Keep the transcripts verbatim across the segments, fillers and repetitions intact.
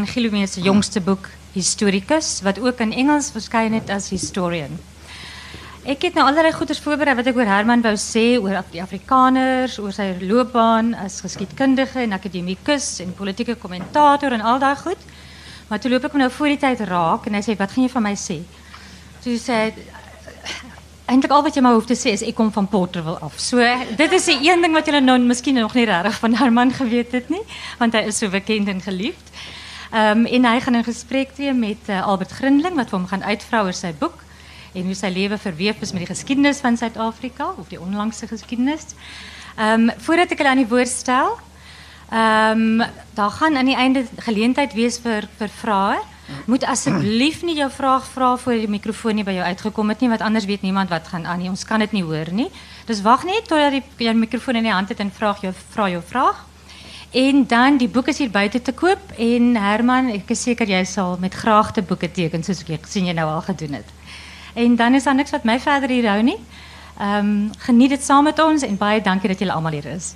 Herman Gilumee se jongste boek Historicus, wat ook in Engels verskyn het as Historian. Ek het nou allerlei goeders voorberei wat ek oor Herman wou sê, oor die Afrikaners, oor sy loopbaan as geskiedkundige en akademikus en politieke kommentator en al daai goed. Maar toe loop ek hom nou voor die tyd raak en hy sê, wat gaan jy van my sê? Toe sê hy, eintlik al wat jy maar hoef te sê is, ek kom van Porterville af. So, dit is die een ding wat julle nou miskien nog nie regtig van Herman geweet het nie, want hy is so bekend en geliefd. Um, en hy gaan in gesprek tree met uh, Albert Grindling, wat vir hom gaan uitvra oor sy boek, en hoe sy lewe verweef is met die geskiedenis van Suid-Afrika, of die onlangse geskiedenis. Um, voordat ek hulle aan die woord stel, um, daar gaan aan die einde geleentheid wees vir, vir vrae. Moet asseblief nie jou vraag vra voor die mikrofoon nie by jou uitgekom het nie, want anders weet niemand wat gaan aan nie. Ons kan dit nie hoor nie. Dus wag net totdat jy die mikrofoon in die hand het en vraag jou, vra jou vraag. En dan, die boek is hier buiten te koop. En Herman, ek is seker jy sal met graagte boeke teken, soos ek sien jy nou al gedoen het. En dan is daar niks wat my verder hier hou nie. Um, geniet dit saam met ons en baie dankie dat julle almal hier is.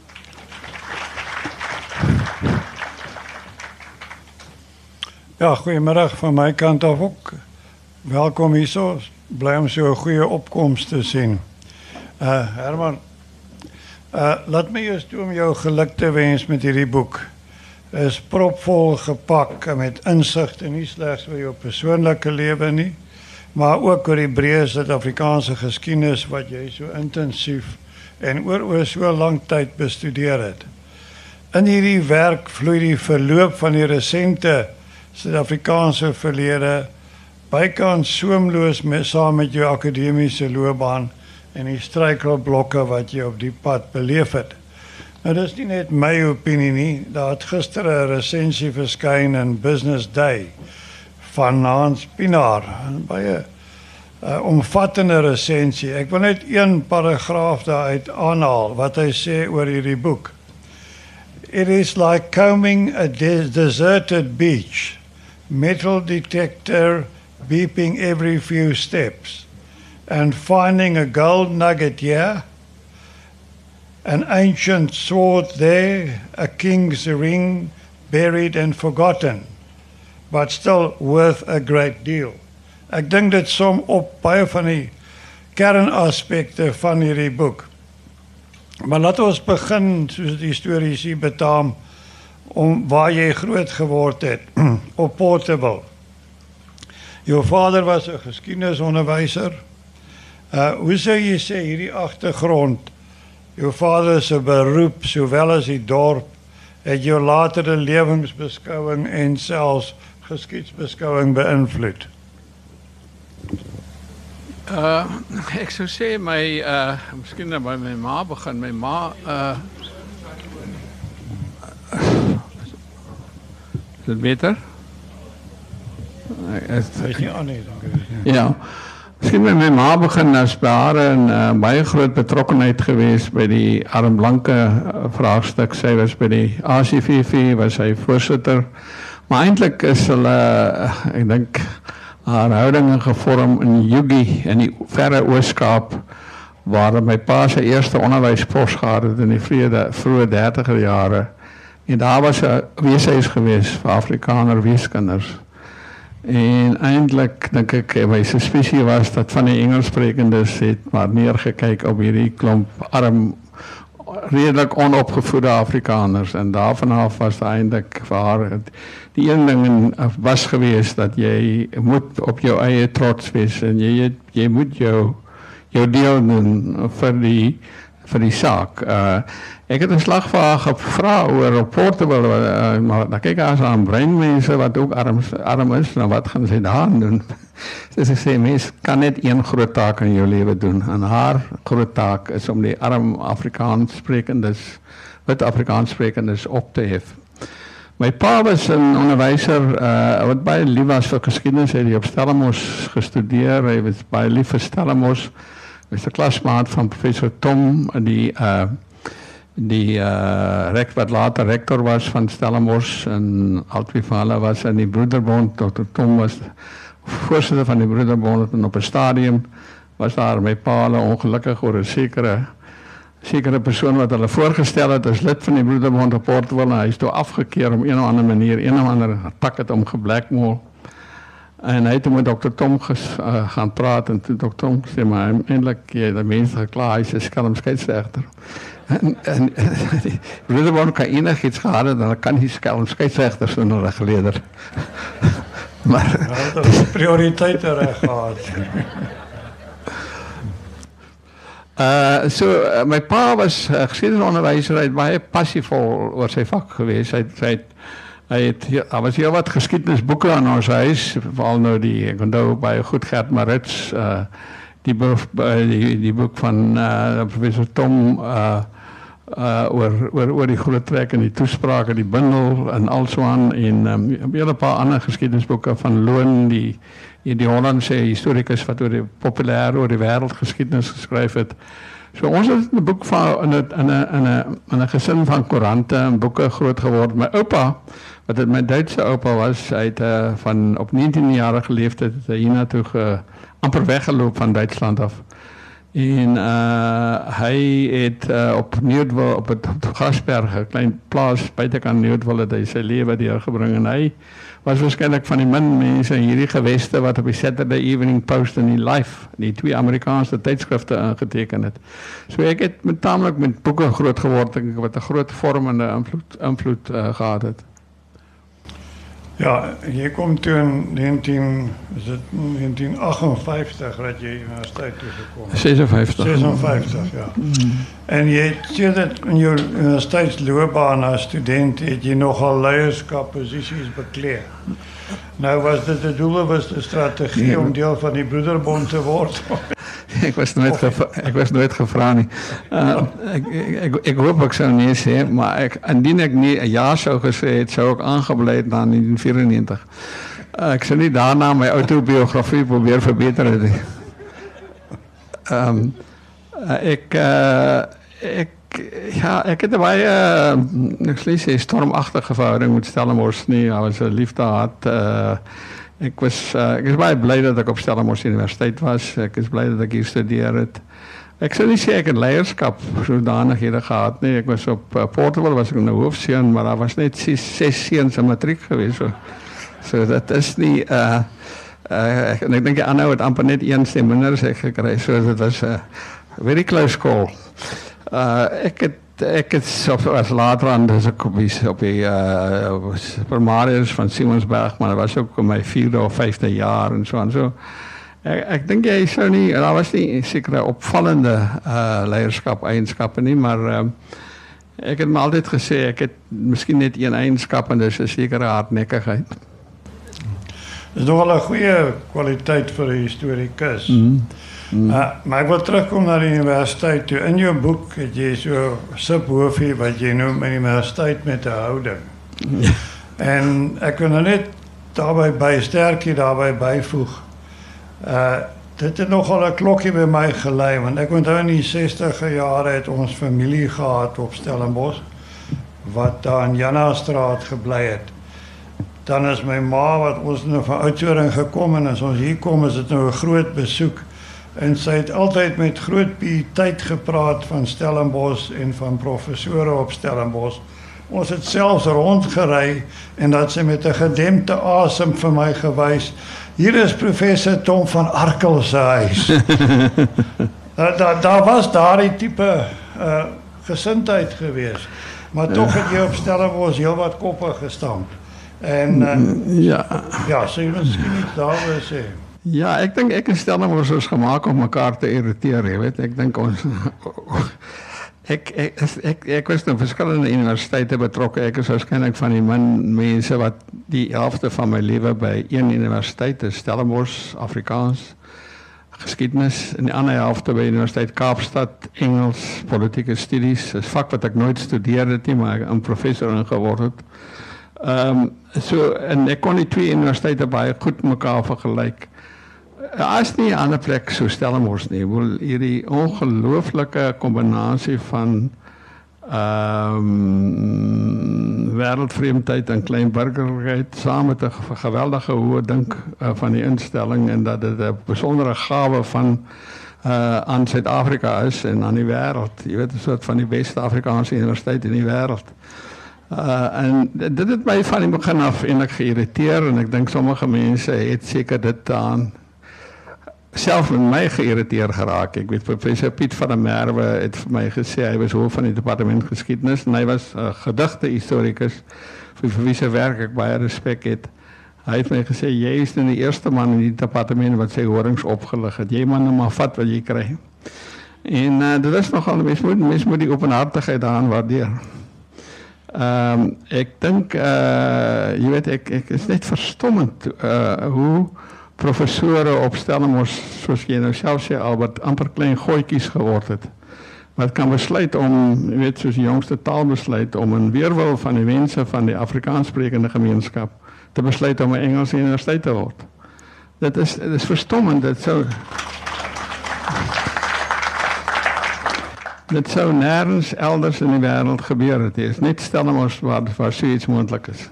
Ja, goeiemiddag van my kant af ook. Welkom hierso. Bly om so 'n goeie opkomst te sien. Uh Herman, uh laat my eers toe om jou geluk te wens met hierdie boek. Is propvol gepak met insigte nie slegs oor jou persoonlike lewe nie, maar ook oor die breë Suid-Afrikaanse geskiedenis wat jy so intensief en oor oor so lank tyd bestudeer het. In hierdie werk vloei die verloop van die resente Suid-Afrikaanse verlede bykans soemloos met, saam met jou akademiese loopbaan en die struikelblokke wat jy op die pad beleef het. Nou, dis nie net my opinie nie, daar het gister 'n resensie verskyn in Business Day van Hans Pinaar, 'n baie uh, omvattende resensie. Ek wil net een paragraaf daaruit aanhaal wat hy sê oor hierdie boek. It is like combing a de deserted beach, metal detector beeping every few steps, and finding a gold nugget here, an ancient sword there, a king's ring buried and forgotten, but still worth a great deal. Ek dink dit som op baie van die kernaspekte van hierdie boek. Maar laat ons begin, soos die stories hier betaam, om waar jy groot geword het, op Porterville. Jou vader was 'n geskiedenisonderwyser. Uh, hoe sou jy sê hierdie agtergrond, jou vader se beroep, sowel as die dorp, het jou latere lewensbeskouing en selfs geskiedsbeskouing beïnvloed? Uh, ek sou sê my, uh, miskien by my ma begin, my ma, uh, is dit beter? Weet nie aan nie, dank u. Ja, miskien by my ma begin as by haar en uh, baie groot betrokkenheid gewees by die armblanke uh, vraagstuk. Sy was by die A C V V, was sy voorsitter, maar eintlik is hulle, uh, ek dink, haar houdinge gevorm in Jugie in die verre Oos-Kaap, waar my pa sy eerste onderwyspos gehad het in die vroeë dertiger jare. En daar was 'n weeshuis gewees vir Afrikaner weeskinders. En eintlik dink ek my suspisie was dat van die Engelssprekendes het maar neergekyk op hierdie klomp arm, redelik onopgevoede Afrikaners, en daarvan af was eintlik vir haar die een ding was geweest dat jy moet op jou eie trots wees en jy jy moet jou jou deel doen vir die vir die saak. Uh, ek het 'n slag vir haar gevra oor op Porterville, uh, maar dan kyk as aan breinmense wat ook arm arm is, nou wat gaan sy daar doen? Dus ek sê, mens kan net een groot taak in jou lewe doen, en haar groot taak is om die arm Afrikaans sprekendes, wit Afrikaans sprekendes op te hef. My pa was 'n onderwyser uh, wat baie lief was vir geskiedenis, hy het op Stellenbosch gestudeer, hy was baie lief vir Stellenbosch, hy was 'n klasmaat van professor Tom, die uh, die uh, rek, wat later rektor was van Stellenbosch, en albei van hulle was in die Broederbond. Dokter Tom was voorsitter van die Broederbond, en op 'n stadium was daar my pa ongelukkig oor 'n sekere sekere persoon wat hulle voorgestel het as lid van die Broederbond op Portwil, en hy is toe afgekeer om een of ander manier, een of ander attack het om geblackmail. En hy het met dokter Tom ges, uh, gaan praat, en toe dokter Tom sê, maar eindelijk, jy het die mense geklaar, hy is 'n skelm skeieregter. En, en, en die Broederbond kan enig iets gehad het, en hulle kan nie skelm skeieregter so 'n regleder. Maar dat is prioriteite reg gehad. Uh, so, uh, my pa was uh, geskiedenisonderwyser, hy het baie passievol oor sy vak gewees. Hy het, hy het, hy het, daar was heel wat geskiedenisboeke aan ons huis, veral nou die, ek onthou baie goed Gert Marits, uh, die, die, die boek van uh, professor Tom, uh, uh, oor, oor, oor die groot trek en die toesprake, die bundel en alsoan, en um, 'n hele paar ander geskiedenisboeke van Loon, die die, die Hollandse historikus wat oor die populêre oor die wêreldgeskiedenis geskryf het. So ons het 'n boek van in 'n in 'n in 'n in 'n gesin van koerante en boeke groot geword. My oupa, wat het my Duitse oupa was, hy het uh, van op negentienjarige leeftyd het hy hiernatoe ge, amper weggeloop van Duitsland af. En uh, hy het uh, op Noordwil, op het op Gasberg, 'n klein plaas buitekant Noordwil, het hy sy lewe deurgebring, en hy was waarskynlik van die min mense in hierdie geweste wat op die Saturday Evening Post en die Life, die twee Amerikaanse tydskrifte ingeteken het. So ek het met taamlik met boeke groot geword, ek wat 'n groot vormende invloed, invloed uh, gehad het. Ja, jy kom toe in negentien, is dit negentien agtenvyftig dat jy universiteit toe gekom het. sesenvyftig. sesenvyftig, ja. Mm. En jy het sedert in jou universiteitsloopbaan as student het jy nogal leierskapposisies beklee. Nou was dit 'n doelbewuste strategie ja. om deel van die Broederbond te word. Ek was nooit gevra, ek was nooit gevra nie. Uh, ek, ek, ek hoop ek sou nie sê, maar ek, indien ek nie 'n ja sou gesê het, sou ek aangebly het na negentien vyrennegentig. Uh, ek sou nie daarna my autobiografie probeer verbeter het nie. Um, uh, ek, uh, ek, ja, ek het 'n baie, uh, ek sê sê, stormagtige verhouding met Stellenbosch nie. Daar was 'n liefdehaat. Uh, Ek was uh, ek is baie bly dat ek op Stellenbosch Universiteit was. Ek is bly dat ek hier studeer het. Ek sou nie sê ek het leierskap soodanighede gehad nie. Ek was op uh, Portwil, was ek 'n hoofseun, maar daar was net ses, ses seuns in matriek gewees. So, so dat is nie uh, uh, ek, en ek dink die ander het amper net een stem minder as ek gekry. So dit was 'n uh, very close call. Uh, ek het Ek het op, as later aan, dus ek op die, op die uh, primariërs van Simonsberg, maar dat was ook in my vierde of vijfde jaar en so en so. Ek, ek dink jy sou nie, daar was nie sekere opvallende uh, leierskap eienskappe nie, maar uh, ek het my altyd gesê, ek het miskien net een eienskap en dis 'n sekere hardnekkigheid. Dis nogal 'n goeie kwaliteit vir 'n historikus. Mm. Mm. Uh, maar ek wil terugkom na die universiteit toe. In jou boek het jy so subhoofie wat jy noem 'n universiteit met 'n houding. Mm. En ek wil nou net daarbey by sterkie daarbey byvoeg. Uh dit het nogal 'n klokkie by my gelei, want ek onthou in die sestiger jare het ons familie gehad op Stellenbosch wat daar in Jannastraat gebly het. Dan is my ma wat ons nou van Oudtshoorn gekom en as ons hier kom is dit nou 'n groot besoek. En sy het altyd met groot piëteit gepraat van Stellenbosch en van professore op Stellenbosch. Ons het selfs rondgery en dat sy met 'n gedempte asem vir my gewys. Hier is professor Tom van Arkel se huis. Daar da, da was daardie tipe uh, gesindheid geweest. Maar tog het jy op Stellenbosch heel wat koppe gestamp. En uh, ja, ja, sê jy miskien iets daaroor sê. Ja, ek dink ek en Stellenbosch is gemaak om mekaar te irriteer, jy weet. Ek dink ons ek ek ek ek was op verskillende universiteite betrokke. Ek is waarskynlik van die min mense wat die helfte van my lewe by een universiteit is, Stellenbosch, Afrikaans, geskiedenis, en die ander helfte by Universiteit Kaapstad, Engels, politieke studies. Dis vak wat ek nooit studeer het nie, maar ek 'n professor in geword het. Ehm um, so en ek kon die twee universiteite baie goed mekaar vergelyk. As nie 'n ander plek so Stellenbosch nie, wil hierdie ongelooflike kombinasie van ehm um, wêreldvreemdheid en kleinburgerlikheid saam met 'n geweldige hoë dink uh, van die instelling en dat dit 'n besondere gawe van uh, aan Suid-Afrika is en aan die wêreld. Jy weet, 'n soort van die beste Afrikaanse universiteit in die wêreld. Uh, en dit het my van die begin af eintlik geïrriteer en ek dink sommige mense het seker dit aan self met my geïrriteer geraak. Ek weet professor Piet van der Merwe het vir my gesê hy was hoof van die departement geskiedenis en hy was 'n uh, gedigte historikus vir, vir wie se werk ek baie respek het. Hy het my gesê jy is nou die eerste man in die departement wat sy horings opgelig het. Jy man nou maar vat wat jy kry. En uh, dit is nogal mens moet mens moet die openhartigheid daaraan waardeer. Ehm um, ek dink uh jy weet ek ek is net verstommend uh hoe professore op Stellenbosch soos jy nou self sê Albert amper klein gooitjies geword het. Wat kan besluit om jy weet soos die jongste taalbesluit om in weerwil van die wense van die Afrikaanssprekende gemeenskap te besluit om 'n Engelse universiteit te word. Dit is dit is verstommend dit sou Dit sou nêrens elders in die wêreld gebeur het. Dit is net Stellenbosch waar waar so iets moontlik is.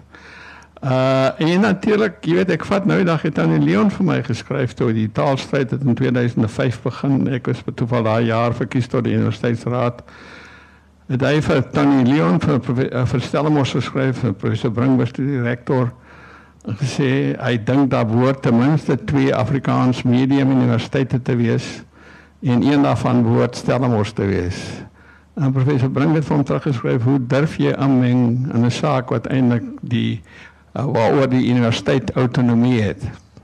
Uh en natuurlik, jy weet ek vat nou die dag het Tony Leon vir my geskryf toe die taalstryd het in twee duisend vyf begin. Ek was toevallig daai jaar verkies tot die universiteitsraad. Het hy vir Tony Leon vir, vir Stellenbosch geskryf, vir professor Bringbus die rektor en gesê hy dink daar behoort ten minste twee Afrikaans medium universiteite te wees. En een daarvan behoort Stellenbosch te wees. En professor Brink het vir hom teruggeskryf, hoe durf jy aanmeng in 'n saak wat eintlik die uh, waaroor die universiteit autonomie het.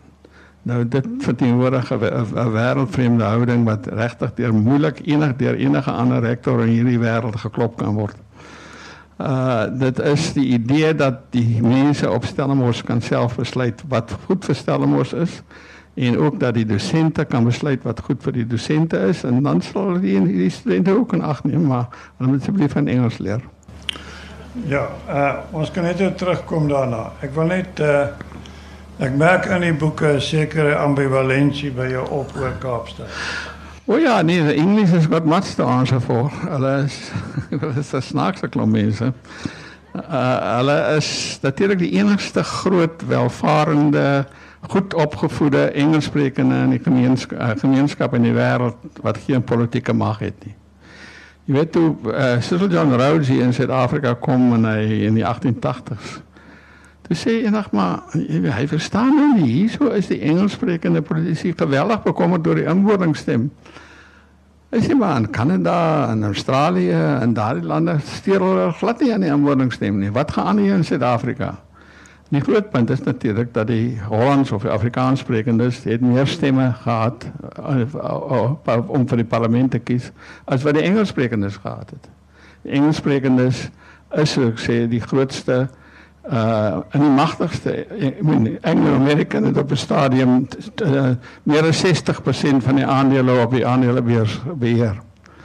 Nou dit verteenwoordig 'n wêreldvreemde houding wat regtig deur moeilik enig deur enige ander rektor in hierdie wêreld geklop kan word. Uh dit is die idee dat die mense op Stellenbosch kan self besluit wat goed vir Stellenbosch is. En ook dat die docente kan besluit wat goed vir die docente is en dan sal die, die studente ook in ag neem, maar hulle moet asseblief van Engels leer. Ja, uh, ons kan net weer terugkom daarna. Ek wil net uh, ek merk in die boeke 'n sekere ambivalentie by jou op oor Kaapstad. O ja, nee, the English has got much to answer for. Hulle is is 'n snaakse klomp mense. Uh, hulle is natuurlik die enigste groot welvarende goed opgevoede Engelssprekende in die gemeenskap, uh, gemeenskap in die wêreld wat geen politieke mag het nie. Jy weet toe uh, Cecil John Rhodes hier in Suid-Afrika kom en hy in die agtien tagtigs. Toe sê eendag maar hy verstaan nou nie, hierso is die Engelssprekende politici geweldig bekommerd deur die inwoningsstem. Hy sê maar in Kanada en Australië en daardie lande steur hulle glad nie aan die inwoningsstem nie. Wat gaan aan hier in Suid-Afrika? Die groot punt is natuurlijk dat die Hollands of die Afrikaans sprekendes het meer stemme gehad uh, uh, uh, om vir die parlement te kies as wat die Engels sprekendes gehad het. Die Engels sprekendes is, so ek sê, die grootste uh, en die machtigste. Anglo-American het op 'n stadium uh, meer as sestig persent van die aandele op die aandelebeurs beheer.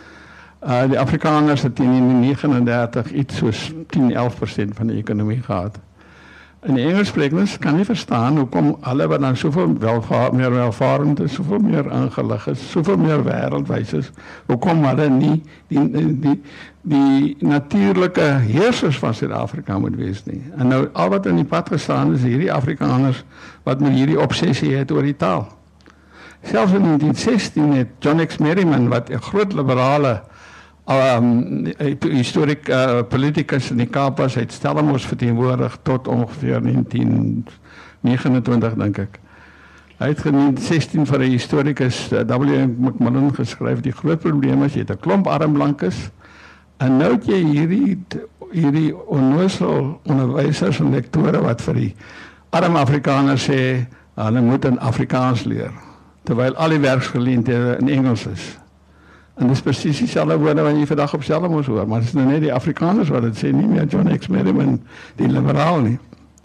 Uh, die Afrikaners het in die negenendertig iets soos tien, elf persent van die ekonomie gehad. En die Engelssprekers kan nie verstaan hoekom alle wat dan soveel welvaar, meer welvarend is, soveel meer ingelig is, soveel meer wêreldwys is, hoekom hulle nie die, die, die, die natuurlike heersers van Suid-Afrika moet wees nie. En nou al wat in die pad gestaan is hierdie Afrikaners wat met hierdie obsessie het oor die taal. Selfs in negentien sestien het John X. Merriman wat 'n groot liberale Um, historiek uh, politicus in die Kaap was, het Stellenbosch verteenwoordig tot ongeveer negentien negenentwintig, dink ek. Hy het in negentien sestien vir 'n historikus uh, W. Macmillan geskryf, die groot probleem is, jy het 'n klomp arm blankes, en nou het jy hierdie, hierdie onnoosel onderwysers en lektore wat vir die arm Afrikaners sê, hulle moet in Afrikaans leer, terwyl al die werksgeleenthede in Engels is. En dis presies dieselfde woorde wat jy vandag op Stellenbosch hoor, maar dit is nou net die Afrikaners wat dit sê, nie meer John X. Merriman, die liberaal nie.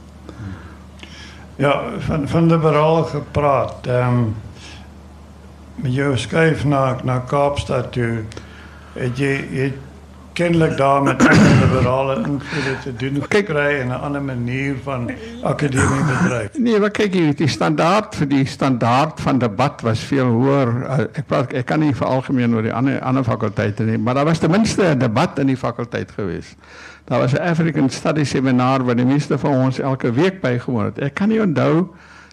Ja, van, van liberaal gepraat, um, met jou skuif na, na Kaapstad toe, het jy, jy kennelijk daar met liberale invloede te doen gekry en 'n ander manier van akademie bedryf. Nee, maar kyk hier, die standaard vir die standaard van debat was veel hoër. Ek praat ek kan nie vir algemeen oor die ander ander fakulteite nie, maar daar was ten minste 'n debat in die fakulteit gewees. Daar was 'n African Studies seminar waar die meeste van ons elke week bygewoon het. Ek kan nie onthou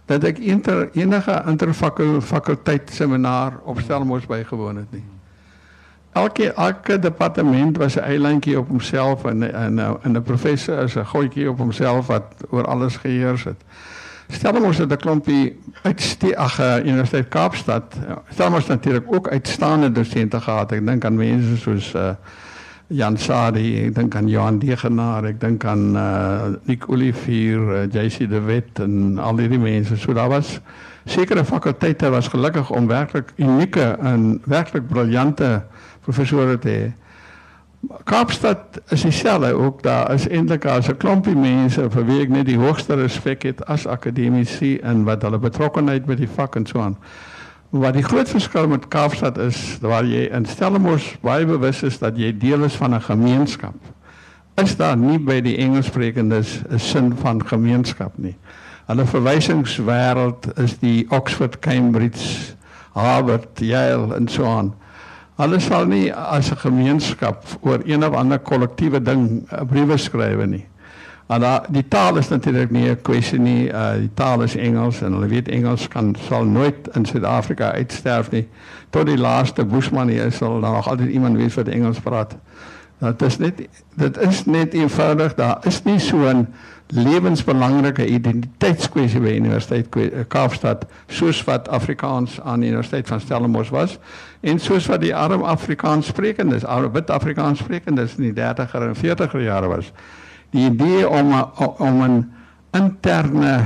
dat ek inter, enige interfakulteit seminar op Stellenbosch bygewoon het nie. Elke, elke departement was 'n eilandjie op homself en, en, en 'n professor is 'n gootjie op homself wat oor alles geheers het. Stellenbosch het 'n klompie uitste ag Universiteit Kaapstad. Stellenbosch natuurlik ook uitstaande dosente gehad. Ek dink aan mense soos uh, Jan Sadi, ek dink aan Johan Degenaar, ek dink aan uh, Nick Olivier, uh, J C de Wet en al die mense. So daar was sekere fakulteite was gelukkig om werklik unieke en werklik briljante professore te hê. Kaapstad is dieselfde ook, daar is eintlik as 'n klompie mense vir wie ek net die hoogste respek het as akademici en wat hulle betrokkenheid met die vak en so aan. Wat die groot verskil met Kaapstad is, waar jy in Stellenbosch baie bewus is dat jy deel is van 'n gemeenskap, is daar nie by die Engelssprekendes 'n sin van gemeenskap nie. Hulle verwysingswêreld is die Oxford, Cambridge, Harvard, Yale en so aan. Hulle sal nie as 'n gemeenskap oor een of ander kollektiewe ding briewe skryf nie. En da, die taal is natuurlik nie 'n kwessie nie. Uh, die taal is Engels en hulle weet Engels kan sal nooit in Suid-Afrika uitsterf nie. Tot die laaste Bushman hier sal daar nog altyd iemand wees wat Engels praat. Dat is net dit is net eenvoudig, daar is nie so 'n lewensbelangrike identiteitskwessie by Universiteit Kaapstad soos wat Afrikaans aan die Universiteit van Stellenbosch was en soos wat die arm Afrikaans sprekendes, wit Afrikaans sprekendes in die dertiger en veertiger jare was. Die idee om om 'n interne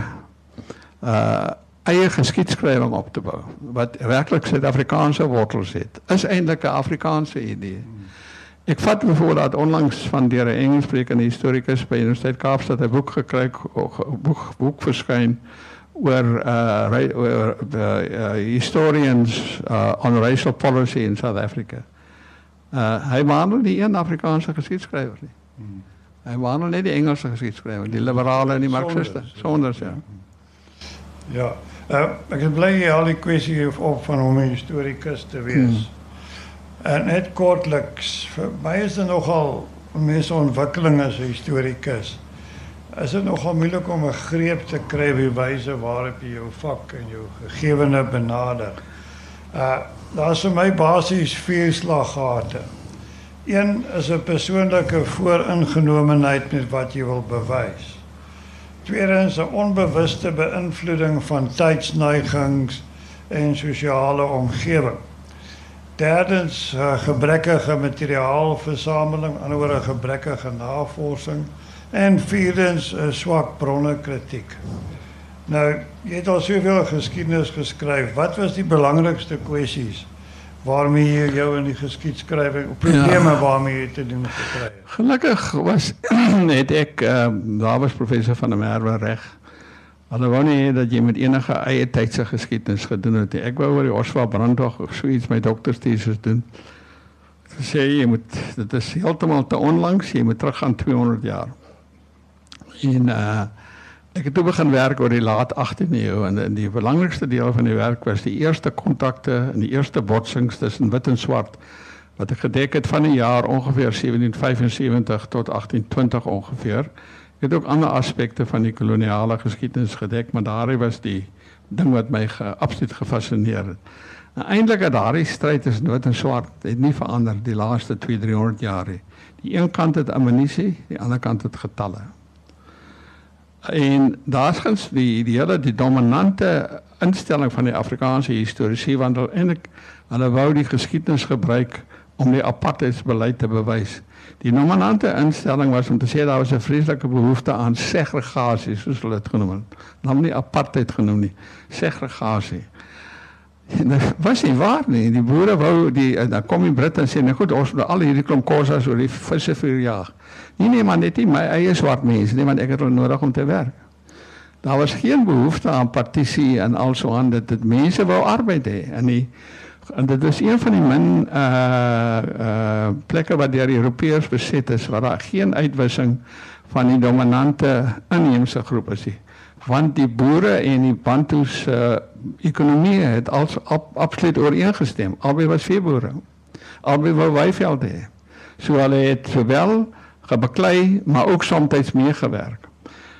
uh, eie geskiedskrywing op te bou wat werklik Suid-Afrikaanse wortels het, is eintlik 'n Afrikaanse idee. Ek vat bijvoorbeeld onlangs van deur 'n Engelssprekende historikus by Universiteit Kaapstad 'n boek gekry, 'n boek, boek verskyn oor uh, oor the uh, historians uh, on racial policy in South Africa. Uh, hy behandel nie een Afrikaanse geskiedskrywer nie. Hmm. Hy behandel net die Engelse geskiedskrywer, die liberale en die marxiste. Sonders, ja. Ja, uh, ek is bly jy al die kwessie op van om 'n historikus te wees. Hmm. En net kortliks, vir my is dit nogal mense ontwikkeling as 'n historikus. Is dit nogal moeilik om 'n greep te kry wie wyse waarop jy jou vak en jou gegevene benader. Uh daar's vir my basies vier slaggate. Een is 'n persoonlike vooringenomenheid met wat jy wil bewys. Tweedens 'n onbewuste beïnvloeding van tydsneigings en sosiale omgewing. Derdens, uh, gebrekkige materiaalversameling, anderwoorde gebrekkige navorsing. En vierdens, uh, swak bronne kritiek. Nou, jy het al soveel geskiedenis geskryf. Wat was die belangrikste kwessies waarmee jy jou in die geskiedskrywing, probleme ja. waarmee jy te doen gekry het? Gelukkig was net ek, uh, daar was professor van der Merwe reg. Hulle wou nie dat jy met enige eie tydse geskiedenis gedoen het. Ek wou oor die Oswald brandwag of so iets my dokterstesis doen. Ek sê jy moet, dit is heeltemal te onlangs, jy moet teruggaan tweehonderd jaar. En uh, ek het toe begin werk oor die laat achttiende eeu en, en die belangrikste deel van die werk was die eerste kontakte en die eerste botsings tussen wit en swart wat ek gedek het van die jaar ongeveer sewentien vyfensewentig tot agttien twintig ongeveer. Ek het ook ander aspekte van die koloniale geskiedenis gedek, maar daardie was die ding wat my ge, absoluut gefascineer het. En eintlik het daardie stryd tussen wit en swart het nie verander die laaste tweehonderd driehonderd jaar nie. Die een kant het ammunisie, die ander kant het getalle. En daar's gans die die hele die dominante instelling van die Afrikaanse historiese want eintlik hulle wou die geskiedenis gebruik om die apartheidsbeleid te bewys. Die dominante instelling was om te sê daar was 'n vreeslike behoefte aan segregasie, soos hulle dit genoem het. Naam nie apartheid genoem nie, segregasie. En dit was nie waar nie. Die boere wou die dan kom die Britte en sê nou goed, ons moet al hierdie klomp kossas oor die visse verjaag. Nie nee man, net nie my eie swart mense nie, want ek het hulle nodig om te werk. Daar was geen behoefte aan partisie en also aan dit dit mense wou arbeid hê en die en dit is een van die min uh uh plekke wat deur die Europeërs beset is waar daar geen uitwissing van die dominante inheemse groep is nie. Want die boere en die Bantus uh, ekonomie het als ab, absoluut ooreengestem. Albei was veeboere. Albei wou weivelde hê. So hulle het sowel gebeklei, maar ook soms meegewerk.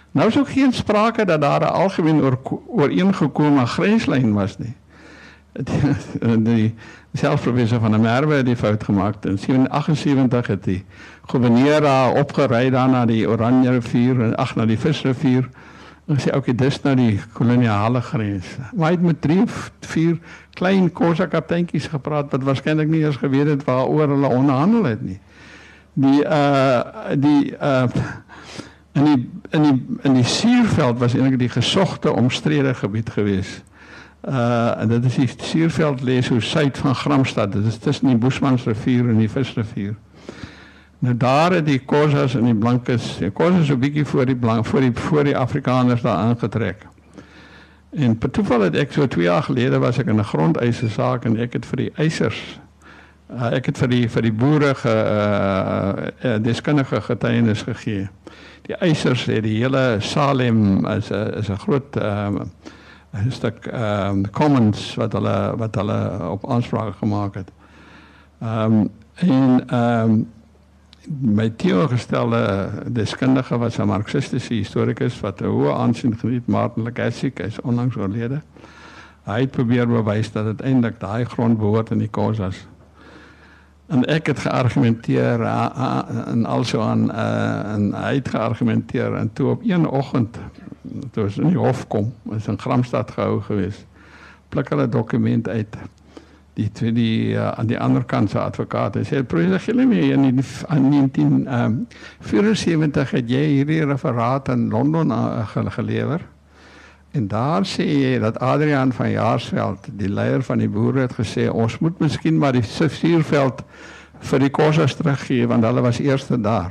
Nou is ook geen sprake dat daar 'n algemeen oor, ooreengekome grenslyn was nie. Die, die selfprofessor van der Merwe het die fout gemaak. In sewentien agtensewentig het die gouverneur daar opgery daar na die Oranje rivier en ag na die Visrivier. En sê okay, dis nou die koloniale grens. Maar hy het met drie of vier klein Xhosa kapteintjies gepraat wat waarskynlik nie eens geweet het waaroor hulle onderhandel het nie. Die uh die uh in die in die in die Suurveld was eintlik die gesogte omstrede gebied geweest. Uh en dit is die Suurveld lê so suid van Gramstad. Dit is tussen die Boesmansrivier en die Visrivier. Nou daar het die Xhosas en die Blankes, die Xhosas so 'n bietjie voor die blank voor die voor die Afrikaners daar aangetrek. En per toeval het ek so twee jaar gelede was ek in 'n grondeise saak en ek het vir die eisers uh, ek het vir die vir die boere ge, uh, uh, deskundige getuienis gegee. Die eisers het die hele Salem is 'n is 'n groot uh, 'n stuk um, commons wat hulle wat hulle op aanspraak gemaak het. Um, en um, my teenoorgestelde deskundige was 'n marxistiese historikus wat 'n hoë aansien geniet, Martin Lagasse, hy is onlangs oorlede. Hy het probeer bewys dat uiteindelik daai grond behoort aan die Xhosas. En ek het geargumenteer uh, uh, en also aan uh, en hy het geargumenteer en toe op een oggend toe ons in die hof kom, is in Gramstad gehou geweest. Pluk hulle dokument uit. Die twee die uh, aan die ander kant se advokaat en sê professor Gilleme in negentien vierensewentig het jy hierdie referaat in Londen uh, gelewer. En daar sê jy dat Adriaan van Jaarsveld, die leier van die boere, het gesê ons moet miskien maar die Suurveld vir die Xhosas teruggee want hulle was eerste daar.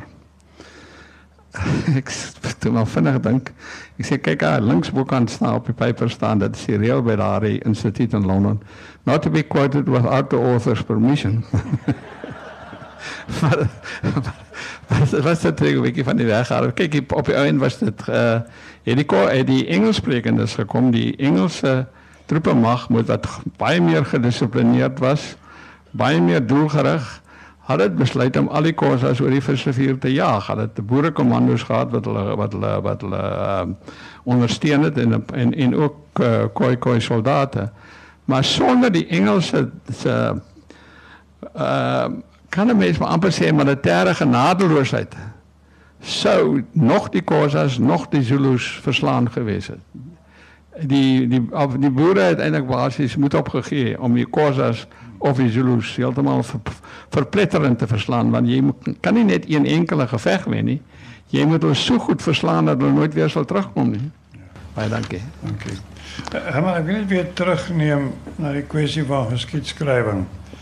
Ek toe maar vinnig dink. Ek sê kyk daar linksbokant staan op die paper staan dat is die reël by daardie instituut in Londen. Not to be quoted without the author's permission. Wat was dit reg 'n bietjie van die weg gehad. Kyk op die einde was dit uh, het die het die Engelssprekendes gekom, die Engelse troepemag moet wat baie meer gedissiplineerd was, baie meer doelgerig. Had het besluit om al die Xhosas oor die Visrivier te jaag. Had het boerekommando's gehad wat hulle wat hulle wat hulle uh, ondersteun het en en en ook uh, koi koi soldate. Maar sonder die Engelse se uh, kan 'n mens maar amper sê militêre genadeloosheid sou nog die Xhosas nog die Zulus verslaan gewees het. Die die of die boere het eintlik basies moet opgegee om die Xhosas of die Zulus heeltemal ver, verpletterend te verslaan, want jy moet, kan nie net een enkele geveg wen nie. Jy moet hulle so goed verslaan dat hulle nooit weer sal terugkom nie. Ja. Baie dankie. Dankie. Herman, ek wil net weer terugneem na die kwessie van geskiedskrywing.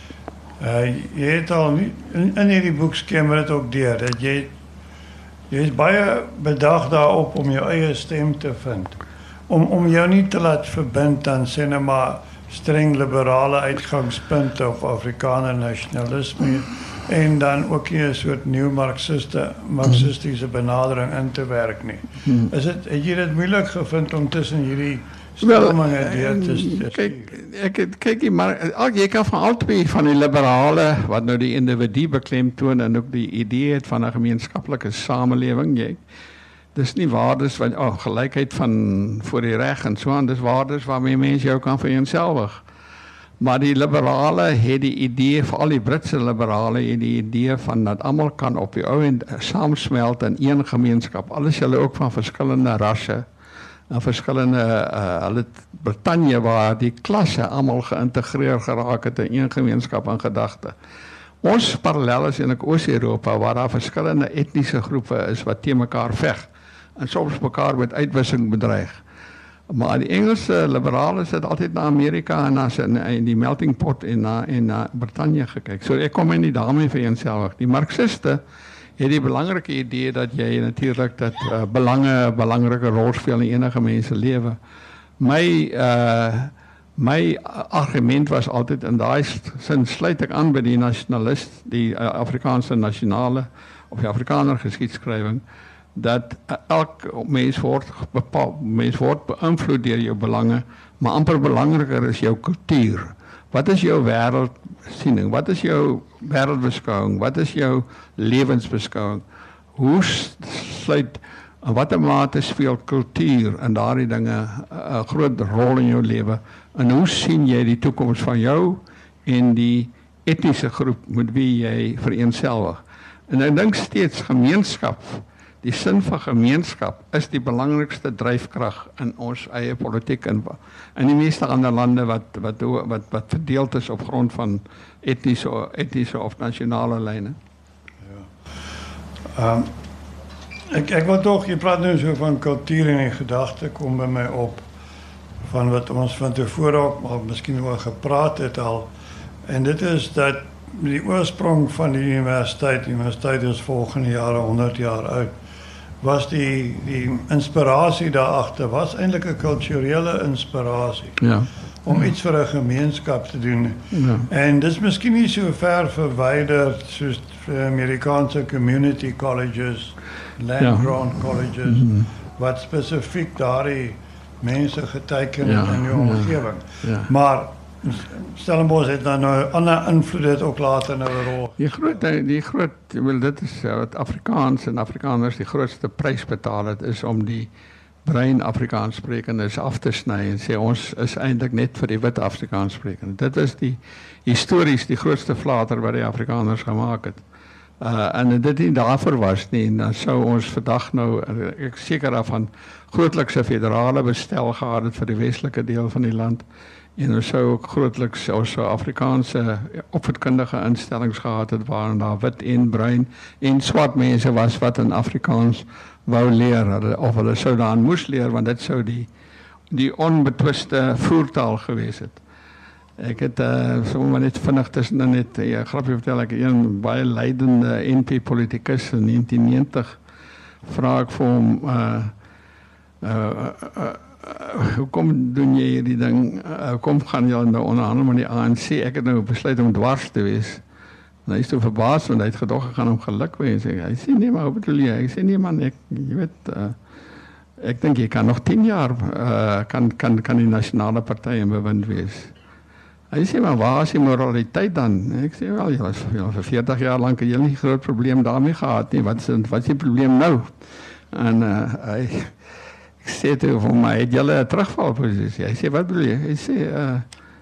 Uh, jy het al nie, in, in hierdie boek skemer dit ook deur dat jy jy is baie bedag daarop om jou eie stem te vind. Om om jou nie te laat verbind aan sê net maar streng liberale uitgangspunte of Afrikaner nasionalisme en dan ook nie 'n soort nuwe marxiste marxistiese benadering in te werk nie. Is dit het jy dit moeilik gevind om tussen hierdie stromingen deur te stuur? Kyk, ek kyk maar jy kan van albei van die liberale wat nou die individu beklemtoon en ook die idee het van 'n gemeenskaplike samelewing, jy dis nie waardes van oh, gelykheid van voor die reg en so aan, dis waardes waarmee mense jou kan vereenselwig. Maar die liberale het die idee, veral die Britse liberale het die idee van dat almal kan op die ou en saamsmelt in een gemeenskap. Alles hulle ook van verskillende rasse en verskillende uh, hulle Brittanje waar die klasse almal geïntegreer geraak het in een gemeenskap in gedagte. Ons parallel is in Oos-Europa waar daar verskillende etniese groepe is wat teen mekaar veg en soms mekaar met uitwissing bedreig. Maar die Engelse liberale het altyd na Amerika en na in die melting pot en na en na Brittanje gekyk. So ek kom nie daarmee vereenselwig. Die Marxiste het die belangrike idee dat jy natuurlik dat uh, belange 'n belangrike rol speel in enige mens se lewe. My uh my argument was altyd in daai sin sluit ek aan by die nasionalis, die uh, Afrikaanse nasionale of die Afrikaner geskiedskrywing dat uh, elk mens word bepaal, mens word beïnvloed deur jou belange, maar amper belangriker is jou kultuur. Wat is jou wêreldsiening? Wat is jou wêreldbeskouing? Wat is jou lewensbeskouing? Hoe sluit In watter mate speel kultuur en daardie dinge 'n groot rol in jou lewe? En hoe sien jy die toekoms van jou en die etniese groep met wie jy vereenselwig? En ek dink steeds gemeenskap, die sin van gemeenskap is die belangrikste dryfkrag in ons eie politiek en in die meeste ander lande wat wat wat wat verdeeld is op grond van etniese etniese of nasionale lyne. Ja. Um, ek ek wil tog, jy praat nou so van kultuur en die gedagte kom by my op van wat ons van tevore ook maar miskien oor gepraat het al, en dit is dat die oorsprong van die universiteit, die universiteit is volgende jare honderd jaar oud, was die die inspirasie daar agter was eintlik 'n kulturele inspirasie. Ja. Om iets vir 'n gemeenskap te doen. Ja. En dis miskien nie so ver verwyderd soos Amerikaanse community colleges, land-grant ja. colleges, mm-hmm. wat spesifiek daardie mense geteken ja. in die omgewing. Ja. Ja. Maar Stellenbosch het dan nou ander invloed het ook later nou 'n rol. Die groot die groot wel dit is wat Afrikaans en Afrikaners die grootste prys betaal het is om die brein Afrikaans sprekendes af te sny en sê ons is eintlik net vir die wit Afrikaans sprekende. Dit is die histories die grootste flater wat die Afrikaners gemaak het. Uh, en dit nie daarvoor was nie, en dan sou ons vandag nou, ek seker daarvan, grootliks 'n federale bestel gehad het vir die westelike deel van die land. En ons sou ook grootliks ons Afrikaanse opvoedkundige instellings gehad het waarin daar wit en bruin en swart mense was wat in Afrikaans wou leer, of hulle sou daaraan moes leer, want dit sou die die onbetwiste voertaal gewees het. Ek het uh, sommer net vinnig tussen net 'n uh, grapjie vertel, ek een baie leidende N P politikus in negentien negentig vra ek vir hom uh, uh, uh, uh, Uh, hoekom doen jy hierdie ding, uh, kom gaan jy nou onderhandel met die A N C, ek het nou besluit om dwars te wees, en hy is toe verbaas, want hy het gedog gegaan om geluk wees, hy sê nee, maar hoe bedoel jy, hy sê nee man, ek, jy weet, uh, ek dink jy kan nog tien jaar, uh, kan, kan, kan die nasionale partij in bewind wees. Hy sê, maar waar is die moraliteit dan? Ek sê, wel, jy was vir veertig jaar lang, jy nie groot probleem daarmee gehad nie, wat is, wat is die probleem nou? En uh, hy, ek sê toe vir my, het julle 'n terugvalposisie? Hy sê, wat bedoel jy? Hy sê, uh,